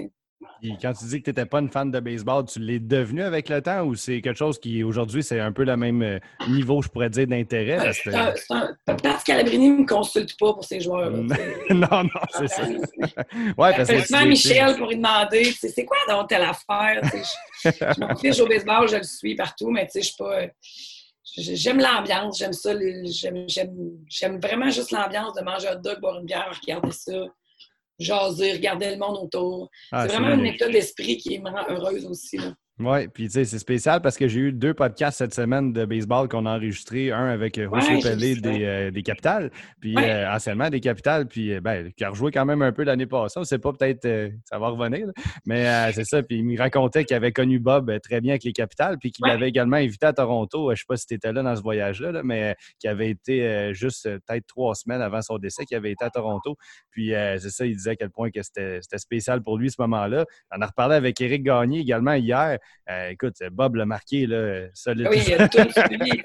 Puis quand tu dis que tu n'étais pas une fan de baseball, tu l'es devenu avec le temps ou c'est quelque chose qui, aujourd'hui, c'est un peu le même euh, niveau, je pourrais dire, d'intérêt? Ouais, Parce que... c'est un, c'est un... Parce qu'Alabrini ne me consulte pas pour ses joueurs. Là, non, non, c'est ça. Ouais, parce que souvent Michel pour lui demander c'est quoi donc telle affaire? Je, je m'en fiche au baseball, je le suis partout, mais tu sais, je suis pas. J'aime l'ambiance, j'aime ça. J'aime, j'aime, j'aime vraiment juste l'ambiance de manger un hot dog, boire une bière, regarder ça, jaser, regarder le monde autour. Ah, c'est, c'est vraiment un état d'esprit qui me rend heureuse aussi. Là. Oui, puis tu sais, c'est spécial parce que j'ai eu deux podcasts cette semaine de baseball qu'on a enregistrés. Un avec euh, Roger ouais, Pellet des, euh, des Capitales, puis ouais. euh, anciennement des Capitales, puis euh, ben, qui a rejoué quand même un peu l'année passée. On ne sait pas, peut-être euh, ça va revenir, là. Mais euh, c'est ça. Puis il me racontait qu'il avait connu Bob euh, très bien avec les Capitales, puis qu'il ouais. l'avait également invité à Toronto. Je ne sais pas si tu étais là dans ce voyage-là, là, mais euh, qui avait été euh, juste euh, peut-être trois semaines avant son décès, qu'il avait été à Toronto. Puis euh, c'est ça, il disait à quel point que c'était, c'était spécial pour lui ce moment-là. On a reparlé avec Éric Gagné également hier. Euh, écoute, Bob l'a marqué, là, solide. Oui, il a tout suivi.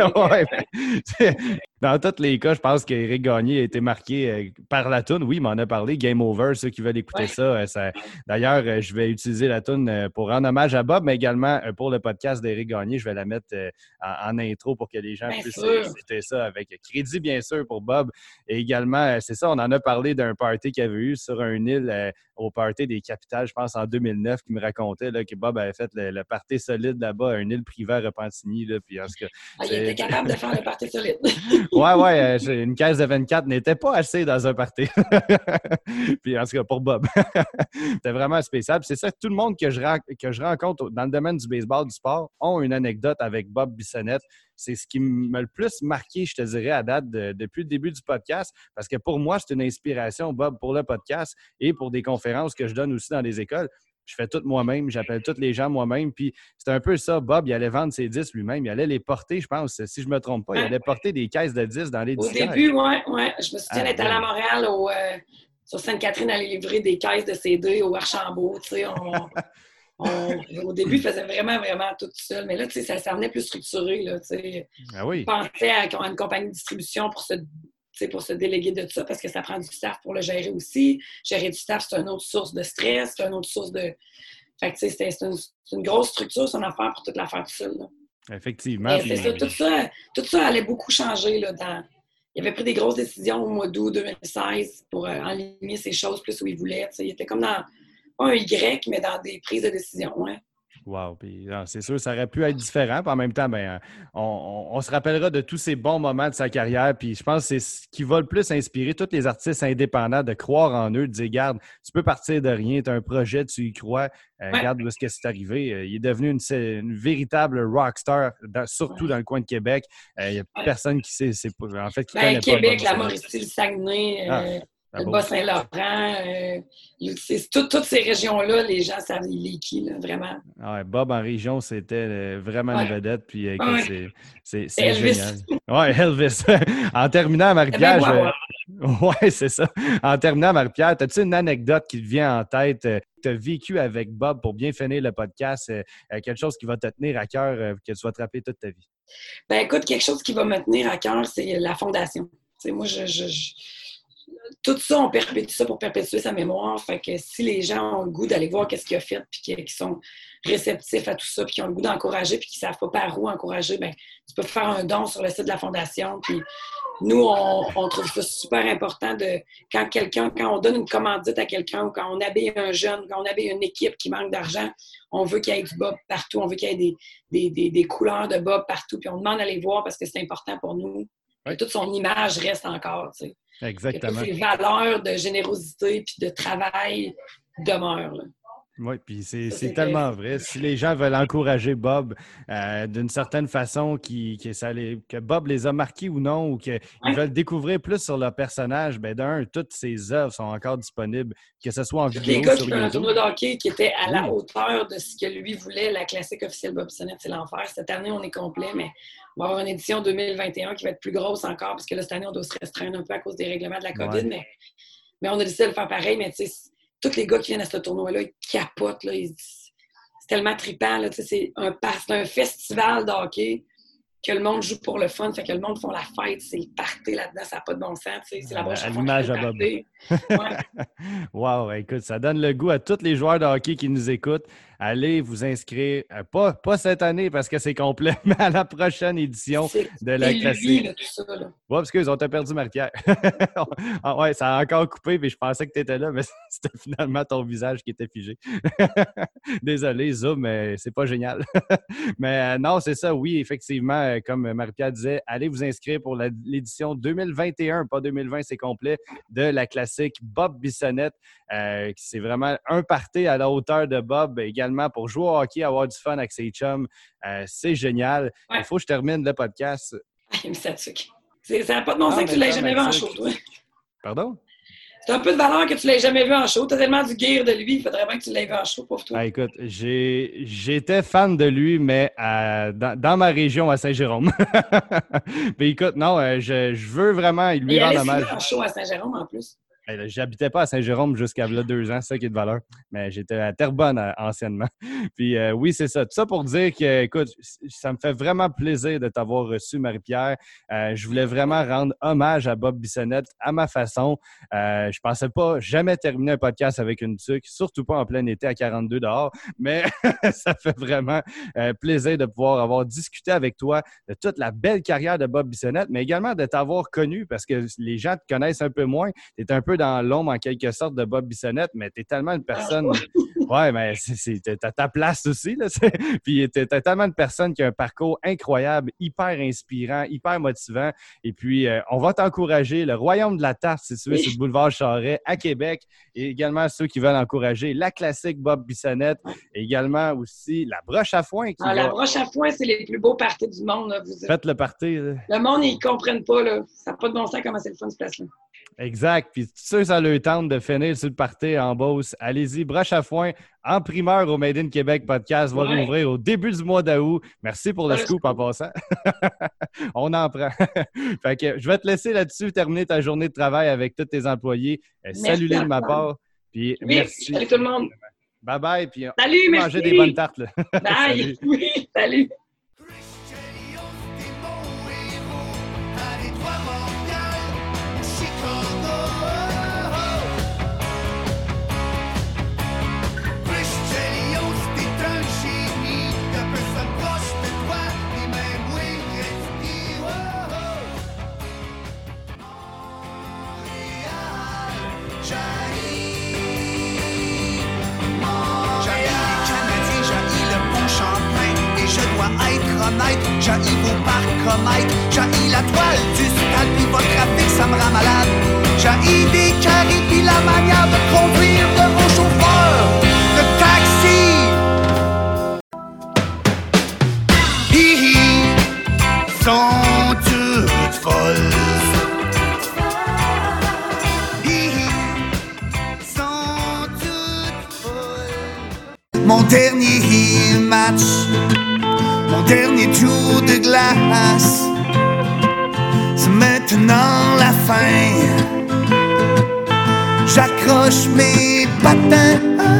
Ouais. Dans tous les cas, je pense qu'Éric Gagné a été marqué euh, par la toune. Oui, il m'en a parlé. Game Over, ceux qui veulent écouter ouais. ça, euh, ça. D'ailleurs, euh, je vais utiliser la toune euh, pour rendre hommage à Bob, mais également euh, pour le podcast d'Éric Gagné. Je vais la mettre euh, en, en intro pour que les gens bien puissent sûr. écouter ça avec crédit, bien sûr, pour Bob. Et également, euh, c'est ça, on en a parlé d'un party qu'il avait eu sur une île euh, au party des Capitales, je pense, en deux mille neuf, qui me racontait là, que Bob avait fait le, le party solide là-bas, une île privée à Repentigny. Là, puis en tout cas, ah, il était capable de faire le party solide. ouais, ouais, euh, une caisse de vingt-quatre n'était pas assez dans un party. Puis en tout cas, pour Bob. C'était vraiment spécial. Puis c'est ça, tout le monde que je, que je rencontre dans le domaine du baseball, du sport, ont une anecdote avec Bob Bissonnette. C'est ce qui m'a le plus marqué, je te dirais, à date de, depuis le début du podcast. Parce que pour moi, c'est une inspiration, Bob, pour le podcast et pour des conférences que je donne aussi dans les écoles. Je fais tout moi-même, j'appelle tous les gens moi-même. Puis c'est un peu ça, Bob, il allait vendre ses disques lui-même. Il allait les porter, je pense, si je ne me trompe pas. Il allait porter des caisses de disques dans les disques. Au début, oui, oui. Je me souviens d'être ah, allée à Montréal, au, euh, sur Sainte-Catherine, aller livrer des caisses de C D au Archambault. Tu sais, on, on, au début, il faisait vraiment, vraiment tout seul. Mais là, tu sais, ça, ça venait plus structuré. Là, tu sais. Ah oui. Je pensais à, à une compagnie de distribution pour se pour se déléguer de tout ça, parce que ça prend du staff pour le gérer aussi. Gérer du staff, c'est une autre source de stress, c'est une autre source de... Fait que, tu sais, c'est, c'est, une, c'est une grosse structure, son affaire, pour toute l'affaire tout seul. Là. Effectivement. Puis... C'est ça, tout ça, tout ça allait beaucoup changer, là, dans... Il avait pris des grosses décisions au mois d'août deux mille seize pour euh, enligner ces choses plus où il voulait. Tu sais, il était comme dans, pas un Y, mais dans des prises de décision, ouais. Wow, puis non, c'est sûr, ça aurait pu être différent. Puis en même temps, ben, on, on, on se rappellera de tous ces bons moments de sa carrière. Puis je pense que c'est ce qui va le plus inspirer tous les artistes indépendants de croire en eux, de dire, garde, tu peux partir de rien, tu as un projet, tu y crois, euh, ouais. Regarde où est-ce que c'est arrivé. Euh, il est devenu une, une véritable rockstar, dans, surtout ouais. dans le coin de Québec. Il euh, n'y a ouais. personne qui sait, c'est pas, en fait, qui ben, connaît Québec, pas. la Mauricie, le Saguenay. Ah. Euh... Le Bas-Saint-Laurent, euh, c'est tout, toutes ces régions-là, les gens savent il est qui, là, vraiment. Ah ouais, Bob en région, c'était euh, vraiment ouais. une vedette. Puis écoute, ouais. c'est, c'est, c'est Elvis. génial. Oui, Elvis. En terminant, Marie-Pierre, je... oui, c'est ça. En terminant, Marie-Pierre, as-tu une anecdote qui te vient en tête euh, que tu as vécu avec Bob pour bien finir le podcast? Euh, quelque chose qui va te tenir à cœur, euh, que tu vas te rappeler toute ta vie? Ben écoute, quelque chose qui va me tenir à cœur, c'est la fondation. T'sais, moi, je... je, je... Tout ça, on perpétue ça pour perpétuer sa mémoire. Fait que si les gens ont le goût d'aller voir qu'est-ce qu'il a fait, puis qu'ils sont réceptifs à tout ça, puis qu'ils ont le goût d'encourager, puis qu'ils ne savent pas par où encourager, bien, tu peux faire un don sur le site de la Fondation. Puis nous, on, on trouve ça super important de quand quelqu'un, quand on donne une commandite à quelqu'un, ou quand on habille un jeune, quand on habille une équipe qui manque d'argent, on veut qu'il y ait du Bob partout, on veut qu'il y ait des, des, des, des couleurs de Bob partout, puis on demande d'aller voir parce que c'est important pour nous. Et toute son image reste encore, tu sais. Exactement. Que toutes ces valeurs de générosité puis de travail demeurent, là. Oui, puis c'est, ça, c'est, c'est tellement vrai. Si les gens veulent encourager Bob euh, d'une certaine façon, qui, qui ça les, que Bob les a marqués ou non, ou qu'ils ouais. veulent découvrir plus sur leur personnage, bien d'un, toutes ses œuvres sont encore disponibles, que ce soit en Tous vidéo, les gars sur qui font un tournoi de hockey qui était à oui. la hauteur de ce que lui voulait, la classique officielle Bob Bissonnette, c'est l'enfer. Cette année, on est complet, mais on va avoir une édition deux mille vingt et un qui va être plus grosse encore, parce que là, cette année, on doit se restreindre un peu à cause des règlements de la COVID, ouais. mais, mais on a décidé de le faire pareil, mais tu sais, tous les gars qui viennent à ce tournoi-là, ils capotent. Là, ils... C'est tellement trippant. Là, c'est, un, c'est un festival de hockey. que le monde joue pour le fun, fait que le monde font la fête, c'est le party là-dedans, ça n'a pas de bon sens, tu sais, c'est la broche à foin. L'image à Bob. Ouais. Wow, écoute, ça donne le goût à tous les joueurs de hockey qui nous écoutent. Allez vous inscrire, euh, pas, pas cette année parce que c'est complet, mais à la prochaine édition c'est de la classique. Là, tout ça, là. Ouais, parce qu'ils ont perdu Marie-Pierre. Ah, ouais, ça a encore coupé, mais je pensais que tu étais là, mais c'était finalement ton visage qui était figé. Désolé, Zoom, mais c'est pas génial. Mais euh, non, c'est ça, oui, effectivement, euh, comme Marie-Pierre disait, allez vous inscrire pour la, l'édition deux mille vingt et un, pas deux mille vingt, c'est complet, de la classique Bob Bissonnette. Euh, c'est vraiment un party à la hauteur de Bob, également pour jouer au hockey, avoir du fun avec ses chums. Euh, c'est génial. Il ouais. faut que je termine le podcast. Il me satuque. Ça n'a pas de bon sens que tu l'aies jamais vu en show, toi. Pardon? C'est un peu de valeur que tu l'aies jamais vu en show. Tu as tellement du gear de lui, il faudrait bien que tu l'aies vu en show pour toi. Ah, écoute, j'ai, j'étais fan de lui, mais à, dans, dans ma région à Saint-Jérôme. Mais écoute, non, je, je veux vraiment lui rendre hommage. Il en show à Saint-Jérôme en plus. J'habitais pas à Saint-Jérôme jusqu'à là, deux ans, c'est ça qui est de valeur. Mais j'étais à Terrebonne euh, anciennement. Puis euh, oui, c'est ça. Tout ça pour dire que, écoute, ça me fait vraiment plaisir de t'avoir reçu, Marie-Pierre. Euh, je voulais vraiment rendre hommage à Bob Bissonnette à ma façon. Euh, je pensais pas jamais terminer un podcast avec une tuque, surtout pas en plein été à quarante-deux dehors. Mais ça fait vraiment euh, plaisir de pouvoir avoir discuté avec toi de toute la belle carrière de Bob Bissonnette, mais également de t'avoir connu parce que les gens te connaissent un peu moins. Tu es un peu dans l'ombre en quelque sorte de Bob Bissonnette, mais tu es tellement une personne... Ouais, mais c'est, c'est, t'as ta place aussi, là. Puis t'es, t'as tellement de personnes qui ont un parcours incroyable, hyper inspirant, hyper motivant. Et puis, euh, on va t'encourager. Le Royaume de la Tarte, situé sur le boulevard Charest à Québec. Et également ceux qui veulent encourager la classique Bob Bissonnette. Et également aussi la broche à foin. Qui ah, va... La broche à foin, c'est les plus beaux parties du monde. Là. Vous... Faites le party. Là. Le monde, ils ne comprennent pas. Là. Ça n'a pas de bon sens comment c'est le fun, cette place-là. Exact. Puis ceux ça leur tente de finir sur le party en Beauce, allez-y, broche à foin en primeur au Made in Québec podcast va ouais. rouvrir au début du mois d'août. Merci pour le ouais, scoop en passant. On en prend. Fait que je vais te laisser là-dessus terminer ta journée de travail avec tous tes employés. Salut-les de ma part. Puis oui, merci. Salut tout le monde. Bye bye. Puis salut, on merci. manger des bonnes tartes. Là. Bye. Salut. Oui, salut. J'haïs vos parcs j'haïs la toile du stade, pis votre trafic, ça me rend malade. J'haïs des carrés, pis la manière de conduire de vos chauffeurs de taxi. Hihi, sont toutes folles. Hihi, sont toutes folles. Mon dernier match, mon dernier tour de glace, c'est maintenant la fin. J'accroche mes patins,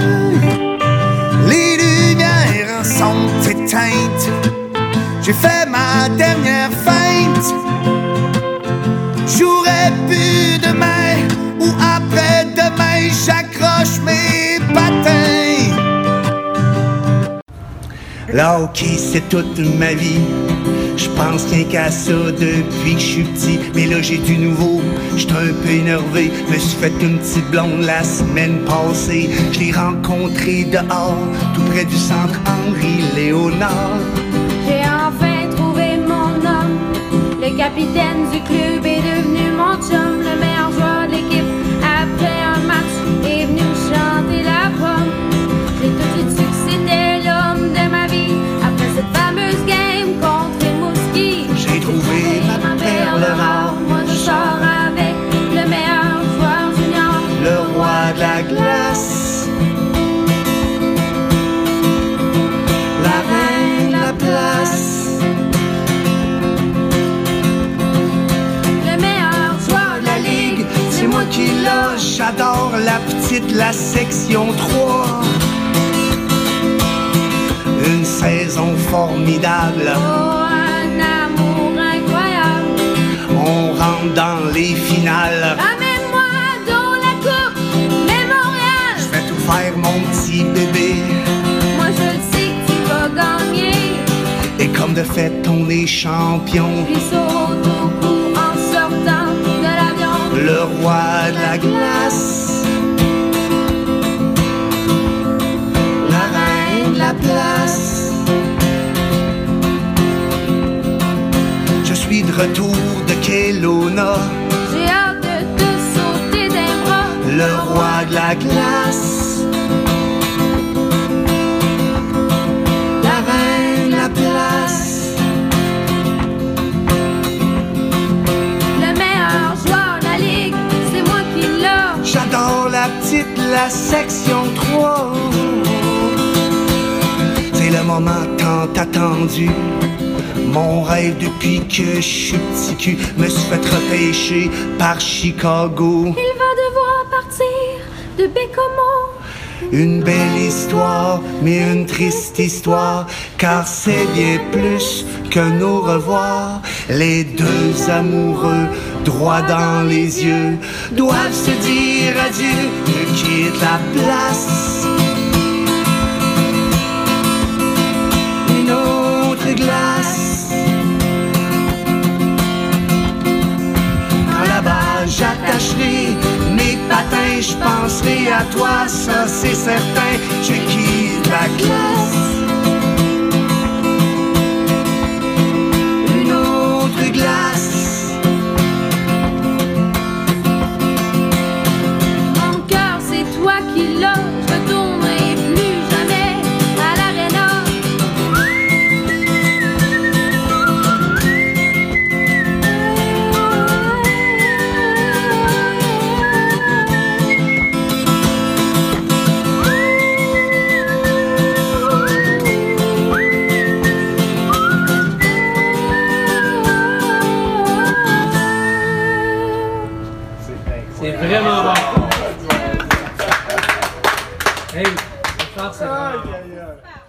les lumières sont éteintes. J'ai fait ma dernière feinte. J'aurais pu demain ou après-demain, j'accroche mes patins. Le hockey, c'est toute ma vie. Je pense rien qu'à ça depuis que je suis petit. Mais là, j'ai du nouveau, j'étais un peu énervé. Me suis fait une petite blonde la semaine passée. Je l'ai rencontrée dehors, tout près du centre Henri-Léonard. J'ai enfin trouvé mon homme. Le capitaine du club est devenu mon chum. Le meilleur joueur de l'équipe, après un match, est venu me chanter la pomme. J'ai tout de suite su que c'était l'homme de ma vie. Après cette fameuse game contre Rimouski, j'ai trouvé ma perle rare. Moi je sors avec le meilleur joueur junior, le roi de la glace, la reine, la place, le meilleur joueur de la ligue. C'est moi qui l'a, j'adore la petite, la section trois. Une saison formidable. Oh, un amour rentre dans les finales. Ramène-moi dans la coupe mémorial. Je vais tout faire, mon petit bébé. Moi je le sais que tu vas gagner. Et comme de fait, on est champion. Puis saute au cou en sortant de l'avion. Le roi de la glace, la reine de la place. Je suis de retour de Kelowna, J'ai hâte de te sauter des bras. le roi de la glace, la reine de la place. Le meilleur joueur de la ligue, c'est moi qui l'a. J'adore la petite, la section trois. C'est le moment tant attendu. Mon rêve depuis que je suis petit cul. Me suis fait repêcher par Chicago. Il va devoir partir de Bécomo. Une belle histoire, mais une triste histoire, car c'est bien plus qu'un au revoir. Les deux amoureux, droit dans les yeux, doivent se dire adieu. Je quitte la place. Une autre glace. Quand là-bas j'attacherai mes patins, je penserai à toi, ça c'est certain. Je quitte la glace. Une autre glace. Mon cœur, c'est toi qui l'as. Je retournerai plus jamais à l'aréna. C'est vraiment bon. Hey, je pense que c'est vraiment bon.